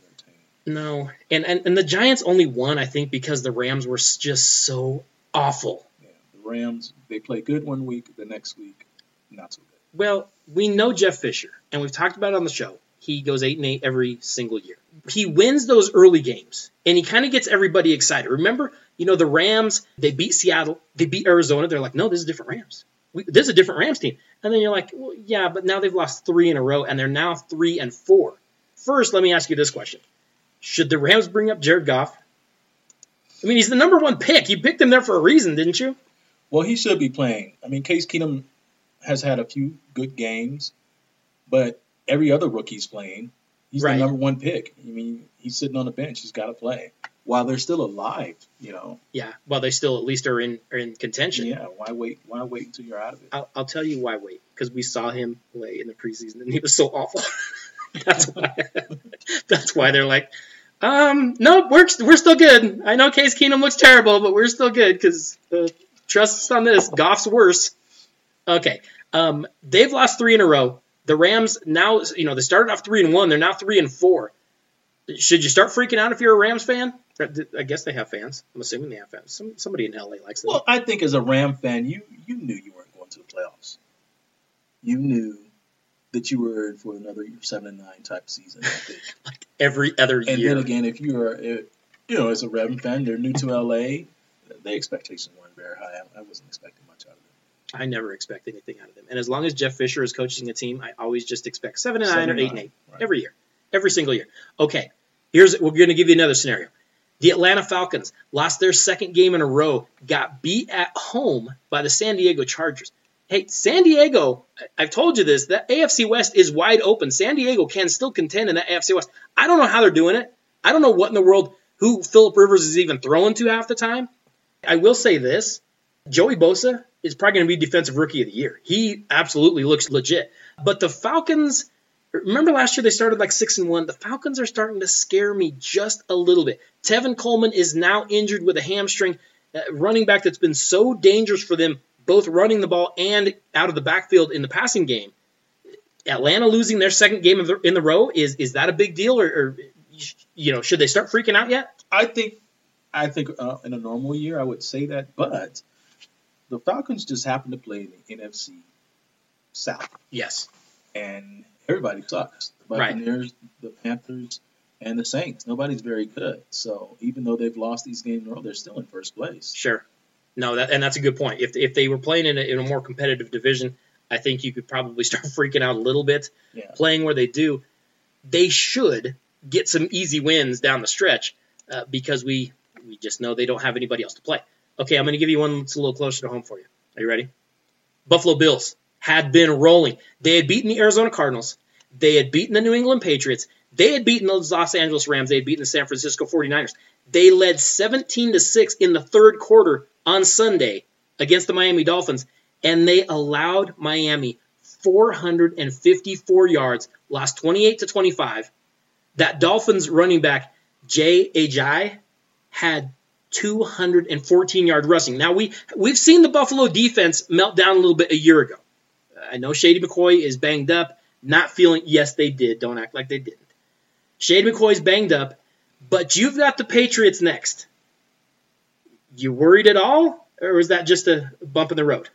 No, and, and and the Giants only won, I think, because the Rams were just so awful. Yeah, the Rams, they play good one week, the next week, not so good. Well, we know Jeff Fisher, and we've talked about it on the show. He goes eight and eight every single year. He wins those early games, and he kind of gets everybody excited. Remember, you know, the Rams, they beat Seattle, they beat Arizona. They're like, no, this is a different Rams. We, this is a different Rams team. And then you're like, well, yeah, but now they've lost three in a row, and they're now three and four. First, let me ask you this question. Should the Rams bring up Jared Goff? I mean, he's the number one pick. You picked him there for a reason, didn't you? Well, he should be playing. I mean, Case Keenum has had a few good games, but every other rookie's playing. He's Right. the number one pick. I mean, he's sitting on the bench. He's got to play while they're still alive. You know. Yeah. Well, they still at least are in are in contention. Yeah. Why wait? Why wait until you're out of it? I'll, I'll tell you why wait. Because we saw him play in the preseason, and he was so awful. That's why. That's why they're like, um, no, we're we're still good. I know Case Keenum looks terrible, but we're still good because uh, trust us on this. Goff's worse. Okay. Um, they've lost three in a row. The Rams now, you know, they started off three and one. They're now three and four. Should you start freaking out if you're a Rams fan? I guess they have fans. I'm assuming they have fans. Some, somebody in L A likes them. Well, I think as a Ram fan, you you knew you weren't going to the playoffs. You knew that you were in for another seven and nine type season. I think. Like every other and year. then again, if you are, you know, as a Ram fan, they're new to L A. The expectations weren't very high. I wasn't expecting much out of them. I never expect anything out of them. And as long as Jeff Fisher is coaching a team, I always just expect seven and nine Seven or and eight and nine, eight right. every year, every single year. Okay, here's we're going to give you another scenario. The Atlanta Falcons lost their second game in a row, got beat at home by the San Diego Chargers. Hey, San Diego, I've told you this, the A F C West is wide open. San Diego can still contend in the A F C West. I don't know how they're doing it. I don't know what in the world, who Phillip Rivers is even throwing to half the time. I will say this, Joey Bosa is probably going to be Defensive Rookie of the Year. He absolutely looks legit. But the Falcons, remember last year they started like six and one. The Falcons are starting to scare me just a little bit. Tevin Coleman is now injured with a hamstring. Uh, running back that's been so dangerous for them, both running the ball and out of the backfield in the passing game. Atlanta losing their second game in the row, is is that a big deal, or, or you know, should they start freaking out yet? I think, I think uh, in a normal year I would say that, but the Falcons just happen to play in the N F C South. Yes. And everybody sucks. The Right. Buccaneers, the Panthers, and the Saints. Nobody's very good. So even though they've lost these games in a row, they're still in first place. Sure. No, that, and that's a good point. If if they were playing in a, in a more competitive division, I think you could probably start freaking out a little bit. Yeah. Playing where they do, they should get some easy wins down the stretch uh, because we we just know they don't have anybody else to play. Okay, I'm going to give you one that's a little closer to home for you. Are you ready? Buffalo Bills had been rolling. They had beaten the Arizona Cardinals. They had beaten the New England Patriots. They had beaten the Los Angeles Rams. They had beaten the San Francisco forty-niners. They led seventeen to six in the third quarter on Sunday against the Miami Dolphins, and they allowed Miami four hundred fifty-four yards, lost twenty-eight to twenty-five. That Dolphins running back, Jay Ajayi, had two hundred fourteen yard rushing. Now, we, we've seen the Buffalo defense melt down a little bit a year ago. I know Shady McCoy is banged up, not feeling, yes, they did. Don't act like they didn't. Shady McCoy's banged up, but you've got the Patriots next. You worried at all, or is that just a bump in the road?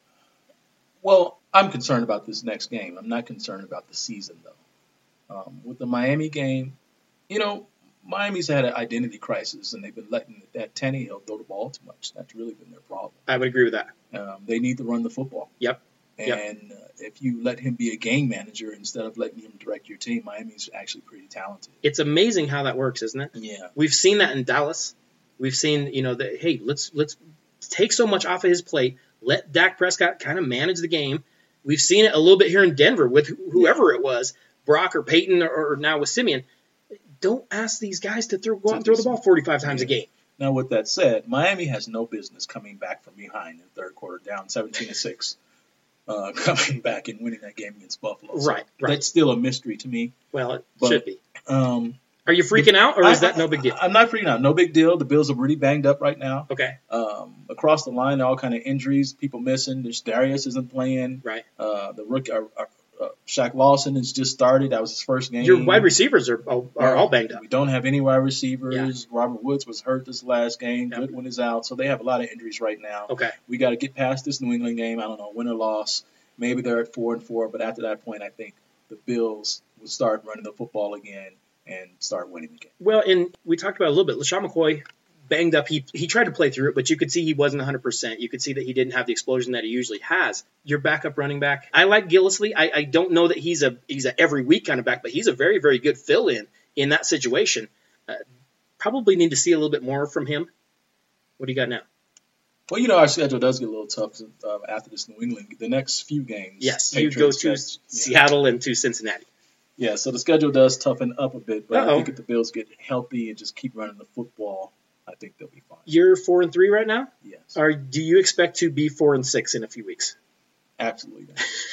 Well, I'm concerned about this next game. I'm not concerned about the season, though. Um, with the Miami game, you know, Miami's had an identity crisis, and they've been letting that Tannehill throw the ball too much. That's really been their problem. I would agree with that. Um, they need to run the football. Yep. And Yep. uh, if you let him be a game manager instead of letting him direct your team, Miami's actually pretty talented. It's amazing how that works, isn't it? Yeah. We've seen that in Dallas. We've seen, you know, that, hey, let's let's take so much off of his plate. Let Dak Prescott kind of manage the game. We've seen it a little bit here in Denver with whoever it was, Brock or Peyton or, or now with Simeon. Don't ask these guys to throw, go out and throw the ball forty-five times a game. Now, with that said, Miami has no business coming back from behind in the third quarter, down seventeen to six, uh, coming back and winning that game against Buffalo. So Right, right. That's still a mystery to me. Well, it But, should be. Um, Are you freaking out, or is I- that no big deal? I'm not freaking out. No big deal. The Bills are really banged up right now. Okay, Um, across the line, all kind of injuries, people missing. There's Darius isn't playing. right. Uh, the rookie, uh, uh, uh, Shaq Lawson has just started. That was his first game. Your wide receivers are are, are all banged up. We don't have any wide receivers. Robert Woods was hurt this last game. Yep. Goodwin is out. So they have a lot of injuries right now. Okay, We got to get past this New England game. I don't know, win or loss. Maybe they're at four and four, but after that point, I think the Bills will start running the football again and start winning the game. well, and we talked about it a little bit. LaShawn McCoy banged up. He he tried to play through it, but you could see he wasn't one hundred percent. You could see that he didn't have the explosion that he usually has. Your backup running back, I like Gillislee. I, I don't know that he's a he's a every week kind of back, but he's a very, very good fill-in in that situation. Uh, probably need to see a little bit more from him. What do you got now? Well, you know, our schedule does get a little tough uh, after this New England. The next few games. Yes, Patriots, you go to Jets, yeah. Seattle and to Cincinnati. Yeah, so the schedule does toughen up a bit, but Uh-oh. I think if the Bills get healthy and just keep running the football, I think they'll be fine. You're four and three right now. Yes, Or do you expect to be four and six in a few weeks? absolutely.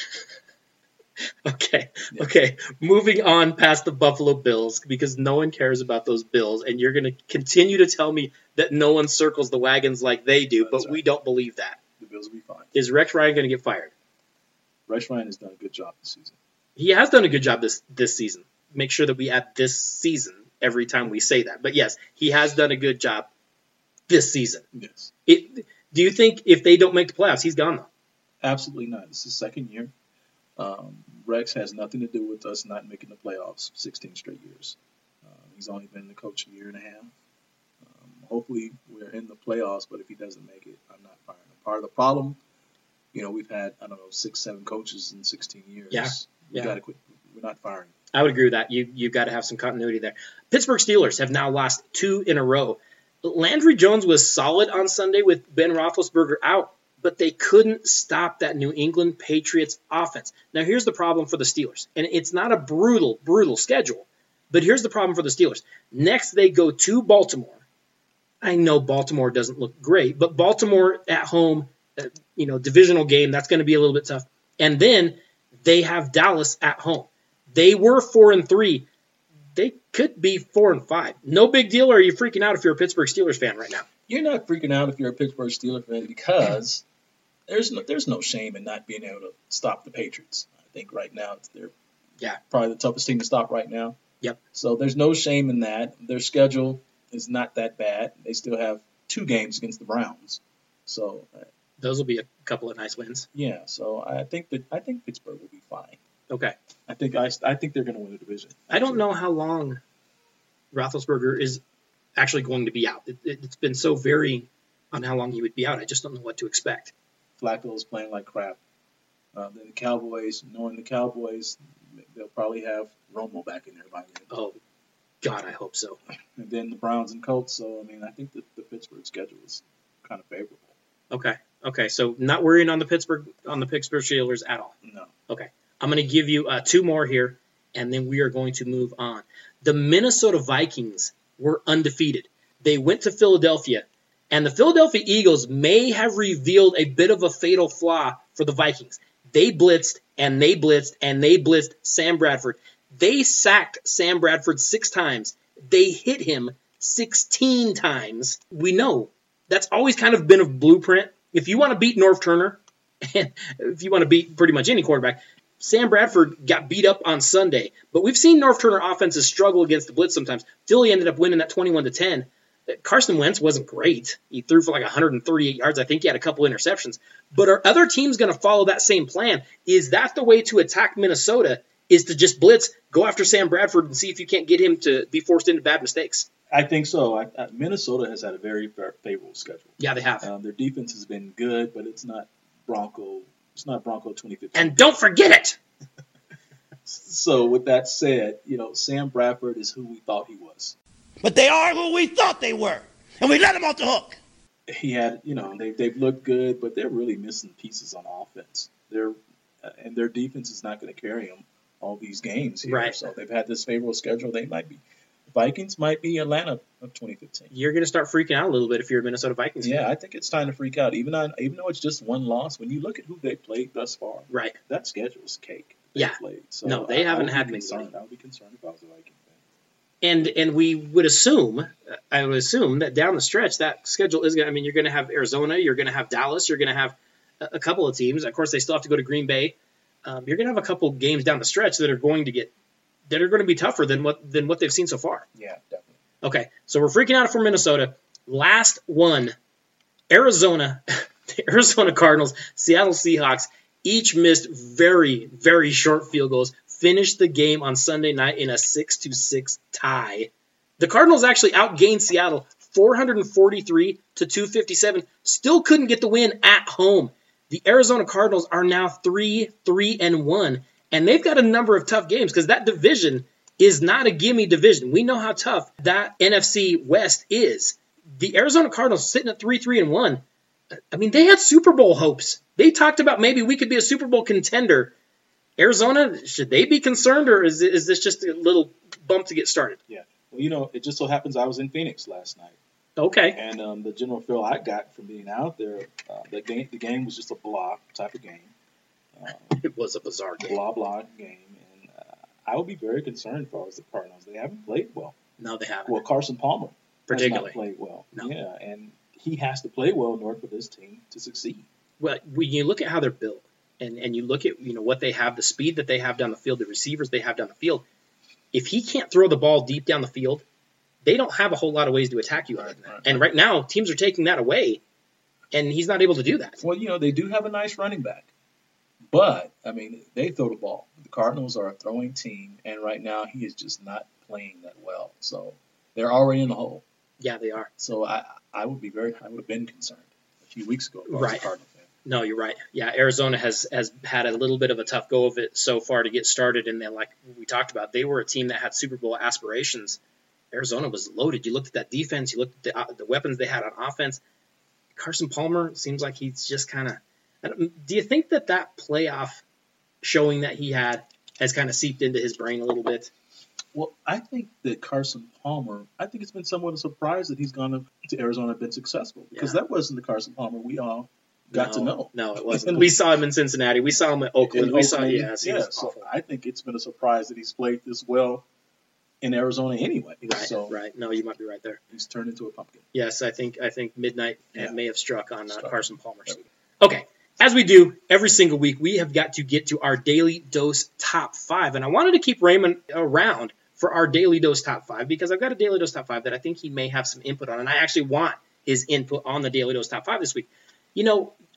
Okay. Yeah. Okay. Moving on past the Buffalo Bills because no one cares about those Bills, and you're going to continue to tell me that no one circles the wagons like they do, That's but we right. don't believe that. The Bills will be fine. Is Rex Ryan going to get fired? Rex Ryan has done a good job this season. He has done a good job this this season. Make sure that we add this season every time we say that. But yes, he has done a good job this season. Yes, It, do you think if they don't make the playoffs, he's gone though? absolutely not. This is his second year. Um, Rex has nothing to do with us not making the playoffs sixteen straight years. Uh, he's only been the coach a year and a half. Um, hopefully we're in the playoffs, but if he doesn't make it, I'm not firing him. Part of the problem, you know, we've had, I don't know, six, seven coaches in sixteen years. Yeah, We yeah. got to quit. We're not firing him. I would agree with that. You you've got to have some continuity there. Pittsburgh Steelers have now lost two in a row. Landry Jones was solid on Sunday with Ben Roethlisberger out, but they couldn't stop that New England Patriots offense. Now here's the problem for the Steelers, and it's not a brutal, brutal schedule, but here's the problem for the Steelers. Next they go to Baltimore. I know Baltimore doesn't look great, but Baltimore at home, uh, you know, divisional game, that's going to be a little bit tough. And then they have Dallas at home. They were four and three. They could be four and five. No big deal. Or are you freaking out if you're a Pittsburgh Steelers fan right now? You're not freaking out if you're a Pittsburgh Steelers fan because there's no, there's no shame in not being able to stop the Patriots. I think right now it's they're Yeah. probably the toughest team to stop right now. Yep. So there's no shame in that. Their schedule is not that bad. They still have two games against the Browns. So uh, Those will be a couple of nice wins. Yeah, so I think that I think Pittsburgh will be fine. Okay. I think I, I think they're going to win the division. Actually. I don't know how long Roethlisberger is actually going to be out. It, it, it's been so very on how long he would be out. I just don't know what to expect. Flacco's playing like crap. Uh, then the Cowboys, knowing the Cowboys, they'll probably have Romo back in there by then. Oh, God, I hope so. And then the Browns and Colts. So, I mean, I think that the Pittsburgh schedule is kind of favorable. Okay. Okay. So not worrying on the Pittsburgh on the Pittsburgh Steelers at all. No. Okay. I'm going to give you uh, two more here, and then we are going to move on. The Minnesota Vikings were undefeated. They went to Philadelphia, and the Philadelphia Eagles may have revealed a bit of a fatal flaw for the Vikings. They blitzed, and they blitzed, and they blitzed Sam Bradford. They sacked Sam Bradford six times. They hit him sixteen times. We know that's always kind of been a blueprint. If you want to beat Norv Turner, and if you want to beat pretty much any quarterback, Sam Bradford got beat up on Sunday. But we've seen Norv Turner offenses struggle against the blitz sometimes. Philly ended up winning that twenty-one to ten. Carson Wentz wasn't great. He threw for like one hundred thirty-eight yards. I think he had a couple interceptions. But are other teams going to follow that same plan? Is that the way to attack Minnesota, is to just blitz, go after Sam Bradford, and see if you can't get him to be forced into bad mistakes? I think so. I, I, Minnesota has had a very favorable schedule. Yeah, they have. Um, their defense has been good, but it's not Bronco. It's not Bronco twenty fifteen. And don't forget it. So with that said, you know, Sam Bradford is who we thought he was. But they are who we thought they were, and we let them off the hook. He had, you know, they they've looked good, but they're really missing pieces on offense. They're uh, and their defense is not going to carry them all these games here. Right. So they've had this favorable schedule. They might be. Vikings might be Atlanta of twenty fifteen. You're going to start freaking out a little bit if you're a Minnesota Vikings fan. Yeah, I think it's time to freak out. Even on, even though it's just one loss, when you look at who they played thus far, right? That schedule's cake. Yeah. Played. So no, they I, haven't I had many. concerned. I would be concerned if I was a Viking fan. And and we would assume, I would assume that down the stretch that schedule is going. I mean, you're going to have Arizona, you're going to have Dallas, you're going to have a, a couple of teams. Of course, they still have to go to Green Bay. Um, you're going to have a couple games down the stretch that are going to get that are going to be tougher than what than what they've seen so far. Yeah, definitely. Okay, so we're freaking out for Minnesota. Last one, Arizona, the Arizona Cardinals, Seattle Seahawks, each missed very, very short field goals, finished the game on Sunday night in a six to six tie. The Cardinals actually outgained Seattle four forty-three to two fifty-seven, still couldn't get the win at home. The Arizona Cardinals are now three three and one, and they've got a number of tough games because that division is not a gimme division. We know how tough that N F C West is. The Arizona Cardinals sitting at three three and one. I mean, they had Super Bowl hopes. They talked about maybe we could be a Super Bowl contender. Arizona, should they be concerned, or is is this just a little bump to get started? Yeah. Well, you know, it just so happens I was in Phoenix last night. Okay. And um, the general feel I got from being out there, uh, the game the game was just a blah type of game. Uh, it was a bizarre game. Blah, blah game. And uh, I would be very concerned as far as the Cardinals. They haven't played well. No, they haven't. Well, Carson Palmer particularly has not played well. No. Yeah, and he has to play well in order for this team to succeed. Well, when you look at how they're built, and, and you look at you know what they have, the speed that they have down the field, the receivers they have down the field, if he can't throw the ball deep down the field, they don't have a whole lot of ways to attack you. Right, right, and right now, teams are taking that away, and he's not able to do that. Well, you know, they do have a nice running back. But, I mean, they throw the ball. The Cardinals are a throwing team, and right now he is just not playing that well. So they're already in the hole. Yeah, they are. So I I would be very I would have been concerned a few weeks ago if I was right. a Cardinal fan. No, you're right. Yeah, Arizona has, has had a little bit of a tough go of it so far to get started. And then, like we talked about, they were a team that had Super Bowl aspirations. Arizona was loaded. You looked at that defense. You looked at the, uh, the weapons they had on offense. Carson Palmer seems like he's just kind of – do you think that that playoff showing that he had has kind of seeped into his brain a little bit? Well, I think that Carson Palmer, I think it's been somewhat a surprise that he's gone to Arizona and been successful. Because yeah. that wasn't the Carson Palmer we all got no, to know. No, it wasn't. We saw him in Cincinnati. We saw him at Oakland. In we Oakland, saw, yeah, yeah so I think it's been a surprise that he's played this well in Arizona anyway. Right, so right. No, you might be right there. He's turned into a pumpkin. Yes, I think I think midnight yeah. may have struck on uh, Struck. Carson Palmer. Okay, as we do every single week, we have got to get to our Daily Dose Top five. And I wanted to keep Raymond around for our Daily Dose Top five because I've got a Daily Dose Top five that I think he may have some input on. And I actually want his input on the Daily Dose Top five this week. You know,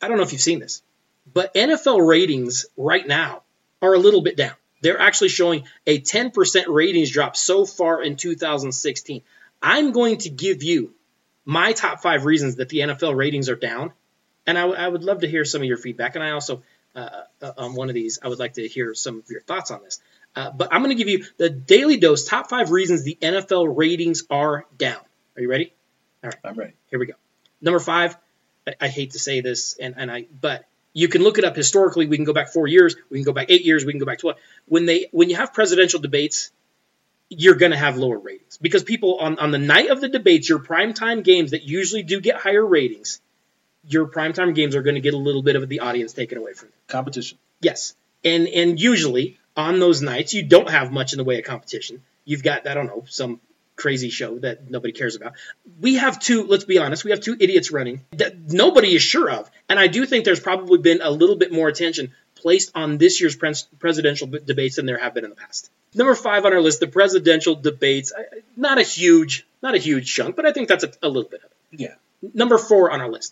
I don't know if you've seen this, but N F L ratings right now are a little bit down. They're actually showing a ten percent ratings drop so far in two thousand sixteen. I'm going to give you my top five reasons that the N F L ratings are down, and I, w- I would love to hear some of your feedback. And I also, uh, uh, on one of these, I would like to hear some of your thoughts on this. Uh, but I'm going to give you the Daily Dose top five reasons the N F L ratings are down. Are you ready? All right, I'm ready. Here we go. Number five. I, I hate to say this, and, and I, but you can look it up historically. We can go back four years. We can go back eight years. We can go back twelve. When they, when you have presidential debates, you're going to have lower ratings because people on, on the night of the debates, your primetime games that usually do get higher ratings, your primetime games are going to get a little bit of the audience taken away from them. Competition. Yes. And, and usually on those nights, you don't have much in the way of competition. You've got, I don't know, some crazy show that nobody cares about. We have two, let's be honest, we have two idiots running that nobody is sure of. And I do think there's probably been a little bit more attention placed on this year's pres- presidential b- debates than there have been in the past. Number five on our list, the presidential debates. Not a huge, not a huge chunk, but I think that's a, a little bit of it. Yeah. Number four on our list.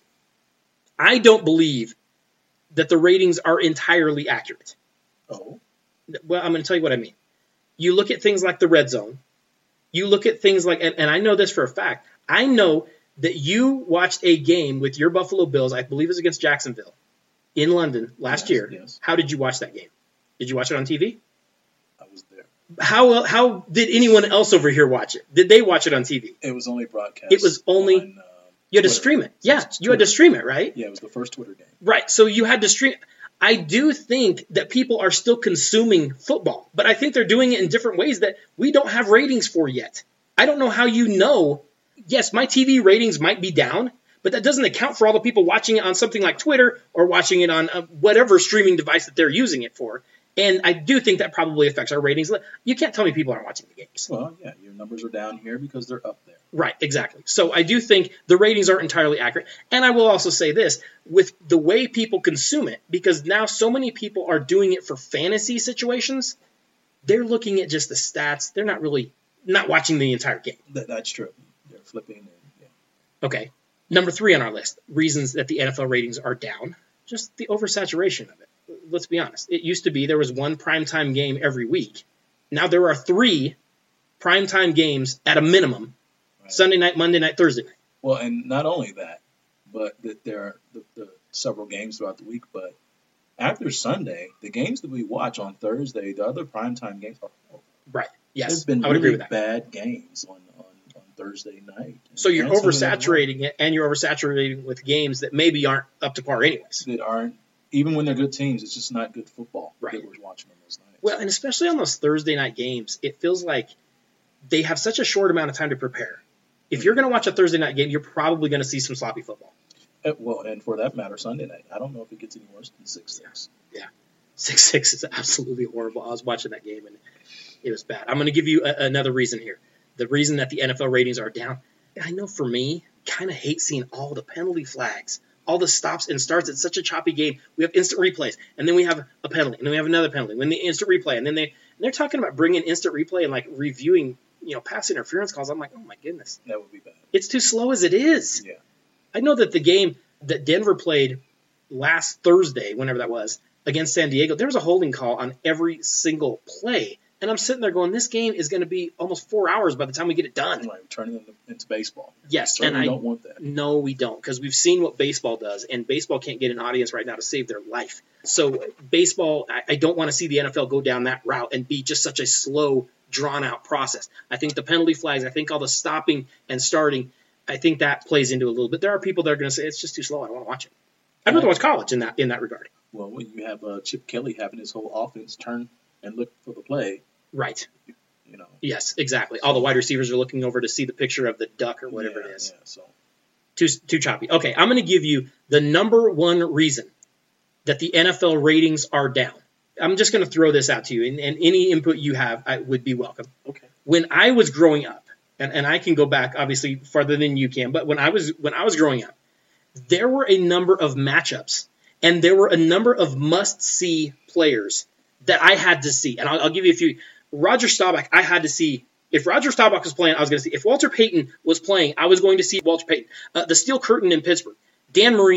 I don't believe that the ratings are entirely accurate. Oh. Well, I'm going to tell you what I mean. You look at things like the red zone. You look at things like, and, and I know this for a fact. I know that you watched a game with your Buffalo Bills, I believe it was against Jacksonville, in London last Yes, year. yes. How did you watch that game? Did you watch it on T V? I was there. How how did anyone else over here watch it? Did they watch it on T V? It was only broadcast. It was only on, uh, you had to Twitter. stream it. Yeah, It's you had to Twitter. stream it, right? Yeah, it was the first Twitter game. Right. So you had to stream. I do think that people are still consuming football, but I think they're doing it in different ways that we don't have ratings for yet. I don't know how you know. Yes, my T V ratings might be down, but that doesn't account for all the people watching it on something like Twitter or watching it on uh, whatever streaming device that they're using it for. And I do think that probably affects our ratings. You can't tell me people aren't watching the games. Well, yeah, your numbers are down here because they're up there. Right, exactly. So I do think the ratings aren't entirely accurate. And I will also say this, with the way people consume it, because now so many people are doing it for fantasy situations, they're looking at just the stats. They're not really, not watching the entire game. That, that's true. They're flipping. And, yeah. Okay. Number three on our list, reasons that the N F L ratings are down, just the oversaturation of it. Let's be honest. It used to be there was one primetime game every week. Now there are three primetime games at a minimum, Right. Sunday night, Monday night, Thursday night. Well, and not only that, but that there are the, the several games throughout the week. But after Sunday, the games that we watch on Thursday, the other primetime games are horrible. Right. Yes, There's been I would really agree with that. bad games on, on, on Thursday night. So you're And some of them oversaturating it, and you're oversaturating with games that maybe aren't up to par anyways. that aren't, even when they're good teams, it's just not good football Right. that we're watching on those nights. Well, and especially on those Thursday night games, it feels like they have such a short amount of time to prepare. If you're going to watch a Thursday night game, you're probably going to see some sloppy football. Uh, well, and for that matter, Sunday night. I don't know if it gets any worse than six six. Yeah, six six is absolutely horrible. I was watching that game, and it was bad. I'm going to give you a, another reason here. The reason that the N F L ratings are down, I know for me, kind of hate seeing all the penalty flags, all the stops and starts. It's such a choppy game. We have instant replays, and then we have a penalty, and then we have another penalty. When the instant replay, and then they and they're talking about bringing instant replay and like reviewing, you know, pass interference calls. I'm like, oh my goodness, That would be bad. it's too slow as it is. Yeah. I know that the game that Denver played last Thursday, whenever that was, against San Diego, there was a holding call on every single play. And I'm sitting there going, this game is going to be almost four hours by the time we get it done. Like turning it into baseball. Yes, Certainly and I don't want that. No, we don't, because we've seen what baseball does, and baseball can't get an audience right now to save their life. So baseball, I, I don't want to see the N F L go down that route and be just such a slow, drawn-out process. I think the penalty flags, I think all the stopping and starting, I think that plays into it a little bit. There are people that are going to say, it's just too slow, I don't want to watch it. I'd rather watch college in that in that regard. Well, when you have uh, Chip Kelly having his whole offense turn and look for the play, Right. you know. Yes, exactly. All the wide receivers are looking over to see the picture of the duck or whatever yeah, it is. Yeah, so Too too choppy. Okay, I'm going to give you the number one reason that the N F L ratings are down. I'm just going to throw this out to you, and, and any input you have I, would be welcome. okay. When I was growing up, and, and I can go back obviously farther than you can, but when I was when I was growing up, there were a number of matchups, and there were a number of must-see players that I had to see. And I'll, I'll give you a few. Roger Staubach, I had to see. If Roger Staubach was playing, I was going to see. If Walter Payton was playing, I was going to see Walter Payton. Uh, the Steel Curtain in Pittsburgh, Dan Marino.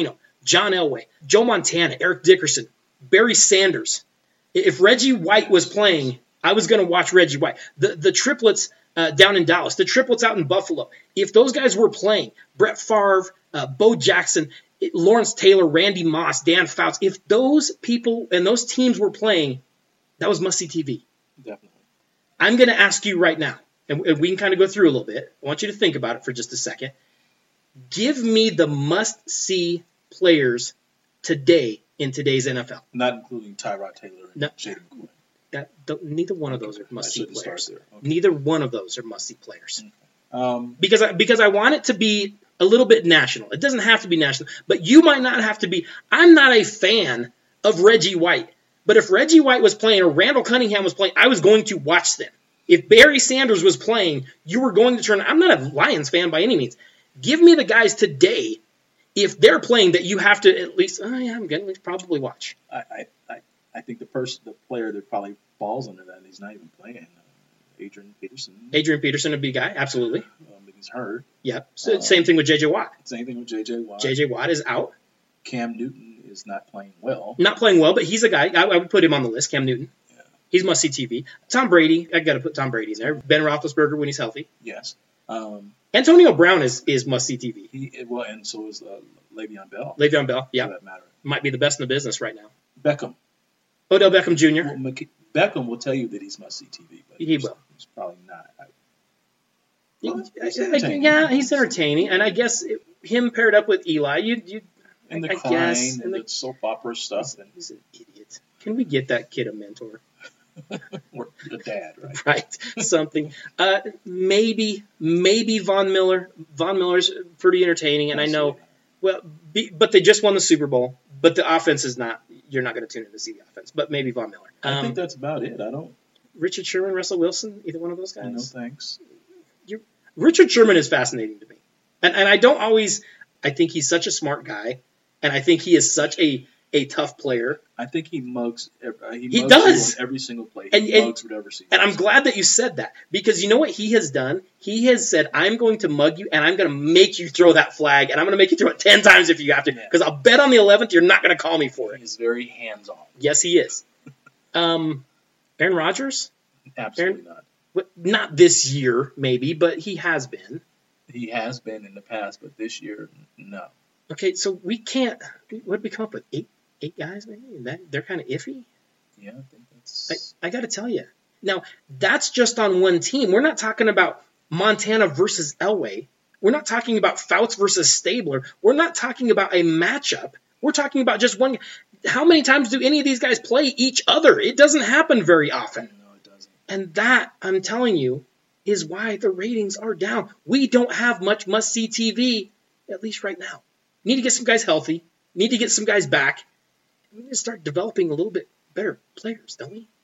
John Elway, Joe Montana, Eric Dickerson, Barry Sanders. If Reggie White was playing, I was going to watch Reggie White. The the triplets uh, down in Dallas, the triplets out in Buffalo. If those guys were playing, Brett Favre, uh, Bo Jackson, Lawrence Taylor, Randy Moss, Dan Fouts, if those people and those teams were playing, that was must-see T V. Definitely. I'm going to ask you right now, and we can kind of go through a little bit. I want you to think about it for just a second. Give me the must-see players today in today's N F L. Not including Tyrod Taylor and No. Jaden McCoy. That, don't- neither one of those are must-see shouldn't start players. there. Okay. Neither one of those are must-see players. Um, Because I, because I want it to be a little bit national. It doesn't have to be national, but you might not have to be. I'm not a fan of Reggie White, but if Reggie White was playing or Randall Cunningham was playing, I was going to watch them. If Barry Sanders was playing, you were going to turn. I'm not a Lions fan by any means. Give me the guys today, if they're playing, that you have to at least, oh yeah, I'm going to probably watch. I, I, I, I think the person, the player that probably falls under that, he's not even playing. Uh, Adrian Peterson. Adrian Peterson would be a guy, absolutely. Um, but he's hurt. Yeah. So Uh, same thing with J J Watt. Same thing with J J Watt. J J Watt is out. Cam Newton is not playing well. Not playing well, but he's a guy. I, I would put him on the list, Cam Newton. Yeah. He's must-see T V. Tom Brady, I got to put Tom Brady in there. Ben Roethlisberger when he's healthy. Yes. Um, Antonio Brown is, is must-see T V. he well, and so is uh, Le'Veon Bell. Le'Veon Bell, yeah, For that matter. might be the best in the business right now. Beckham. Odell Beckham Junior Well, McK- Beckham will tell you that he's must see T V, but He he's, will. he's probably not. I, He- Well, he's I- I- entertaining. yeah, he's entertaining, and I guess it, him paired up with Eli, you, you and the I crying guess, and and the, the- soap opera stuff, and he's an idiot. Can we get that kid a mentor? we're a dad, right? Right, something. Uh, maybe, maybe Von Miller. Von Miller's pretty entertaining, and I know. Well, be, but they just won the Super Bowl. But the offense is not. You're not going to tune in to see the offense. But maybe Von Miller. I Um, think that's about it. I don't. Richard Sherman, Russell Wilson, either one of those guys. No thanks. Richard Sherman is fascinating to me, and and I don't always. I think he's such a smart guy, and I think he is such a a tough player. I think he mugs. ev- uh, He, He mugs does. you on every single play. And- He and- mugs whatever season. And I'm glad that you said that, because you know what he has done? He has said, I'm going to mug you, and I'm going to make you throw that flag, and I'm going to make you throw it ten times if you have to, Yeah. because I'll bet on the eleventh you're not going to call me for it. He's very hands on. Yes, he is. Um, Aaron Rodgers? Absolutely not. What- Not this year, maybe, but he has been. He has been in the past, but this year, no. Okay, so we can't, what did we come up with? Eight eight guys, maybe? That, they're kind of iffy? Yeah, I think that's. I, I got to tell you. Now, that's just on one team. We're not talking about Montana versus Elway. We're not talking about Fouts versus Stabler. We're not talking about a matchup. We're talking about just one. How many times do any of these guys play each other? It doesn't happen very often. No, it doesn't. And that, I'm telling you, is why the ratings are down. We don't have much must-see T V, at least right now. Need to get some guys healthy. Need to get some guys back. We need to start developing a little bit better players, don't we?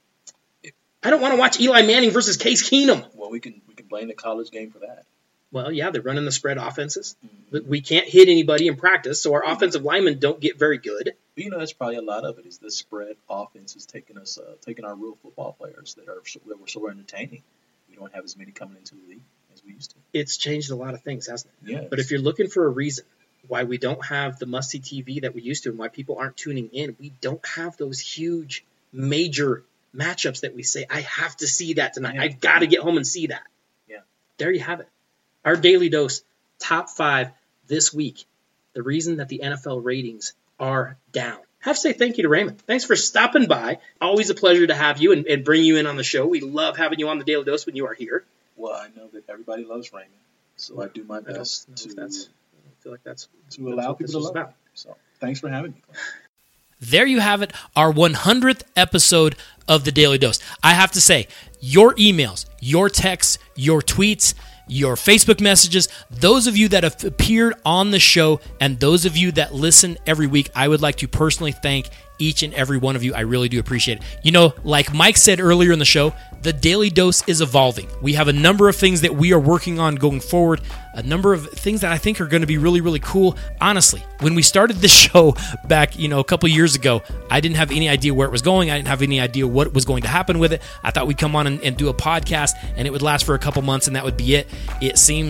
I don't want to watch Eli Manning versus Case Keenum. Well, we can we can blame the college game for that. Well, yeah, they're running the spread offenses. Mm-hmm. But we can't hit anybody in practice, so our offensive linemen don't get very good. But, you know, that's probably a lot of it. Is the spread offense is taking us, uh, taking our real football players that are so, that were so entertaining. We don't have as many coming into the league as we used to. It's changed a lot of things, hasn't it? Yeah. But if you're looking for a reason why we don't have the must-see T V that we used to and why people aren't tuning in, we don't have those huge, major matchups that we say, I have to see that tonight. Yeah. I've got to get home and see that. Yeah. There you have it. Our Daily Dose, top five this week. The reason that the N F L ratings are down. I have to say thank you to Raymond. Thanks for stopping by. Always a pleasure to have you and, and bring you in on the show. We love having you on the Daily Dose when you are here. Well, I know that everybody loves Raymond, so I do my I don't best know to if that's, I don't feel like that's, to that's allow what this people to was love about. me. So thanks for having me. There you have it, our one hundredth episode of the Daily Dose. I have to say, your emails, your texts, your tweets, your Facebook messages, those of you that have appeared on the show, and those of you that listen every week, I would like to personally thank each and every one of you. I really do appreciate it. You know, like Mike said earlier in the show, the Daily Dose is evolving. We have a number of things that we are working on going forward, a number of things that I think are going to be really, really cool. Honestly, when we started this show back, you know, a couple years ago, I didn't have any idea where it was going. I didn't have any idea what was going to happen with it. I thought we'd come on and, and do a podcast, and it would last for a couple months, and that would be it. It seems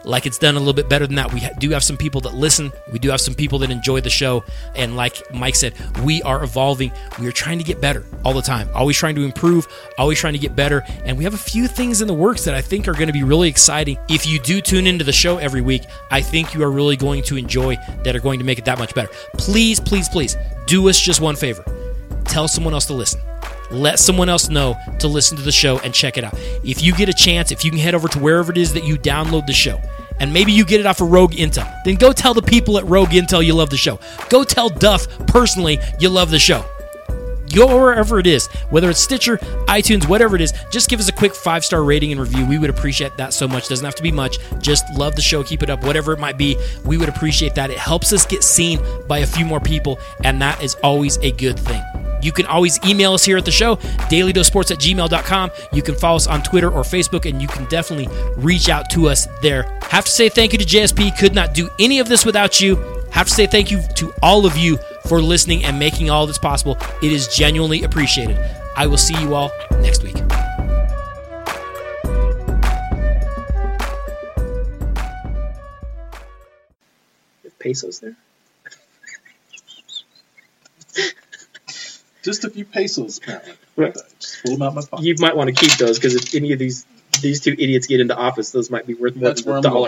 like it's done a little bit better than that. We ha- do have some people that listen. We do have some people that enjoy the show. And like Mike said, we are evolving. We are trying to get better all the time, always trying to improve, always trying to get better. And we have a few things in the works that I think are going to be really exciting. If you do tune into the show every week, I think you are really going to enjoy that, are going to make it that much better. Please, please, please do us just one favor. Tell someone else to listen. Let someone else know to listen to the show and check it out. If you get a chance, if you can head over to wherever it is that you download the show, and maybe you get it off of Rogue Intel, then go tell the people at Rogue Intel you love the show. Go tell Duff personally you love the show. Go wherever it is, whether it's Stitcher, iTunes, whatever it is, just give us a quick five-star rating and review. We would appreciate that so much. Doesn't have to be much. Just love the show. Keep it up. Whatever it might be, we would appreciate that. It helps us get seen by a few more people, and that is always a good thing. You can always email us here at the show, daily dose sports at gmail dot com. You can follow us on Twitter or Facebook, and you can definitely reach out to us there. Have to say thank you to J S P. Could not do any of this without you. Have to say thank you to all of you for listening and making all this possible. It is genuinely appreciated. I will see you all next week. Pesos there? Just a few pesos, apparently. Right. Just pull them out of my pocket. You might want to keep those, because if any of these these two idiots get into office, those might be worth more That's than where a I'm dollar. going.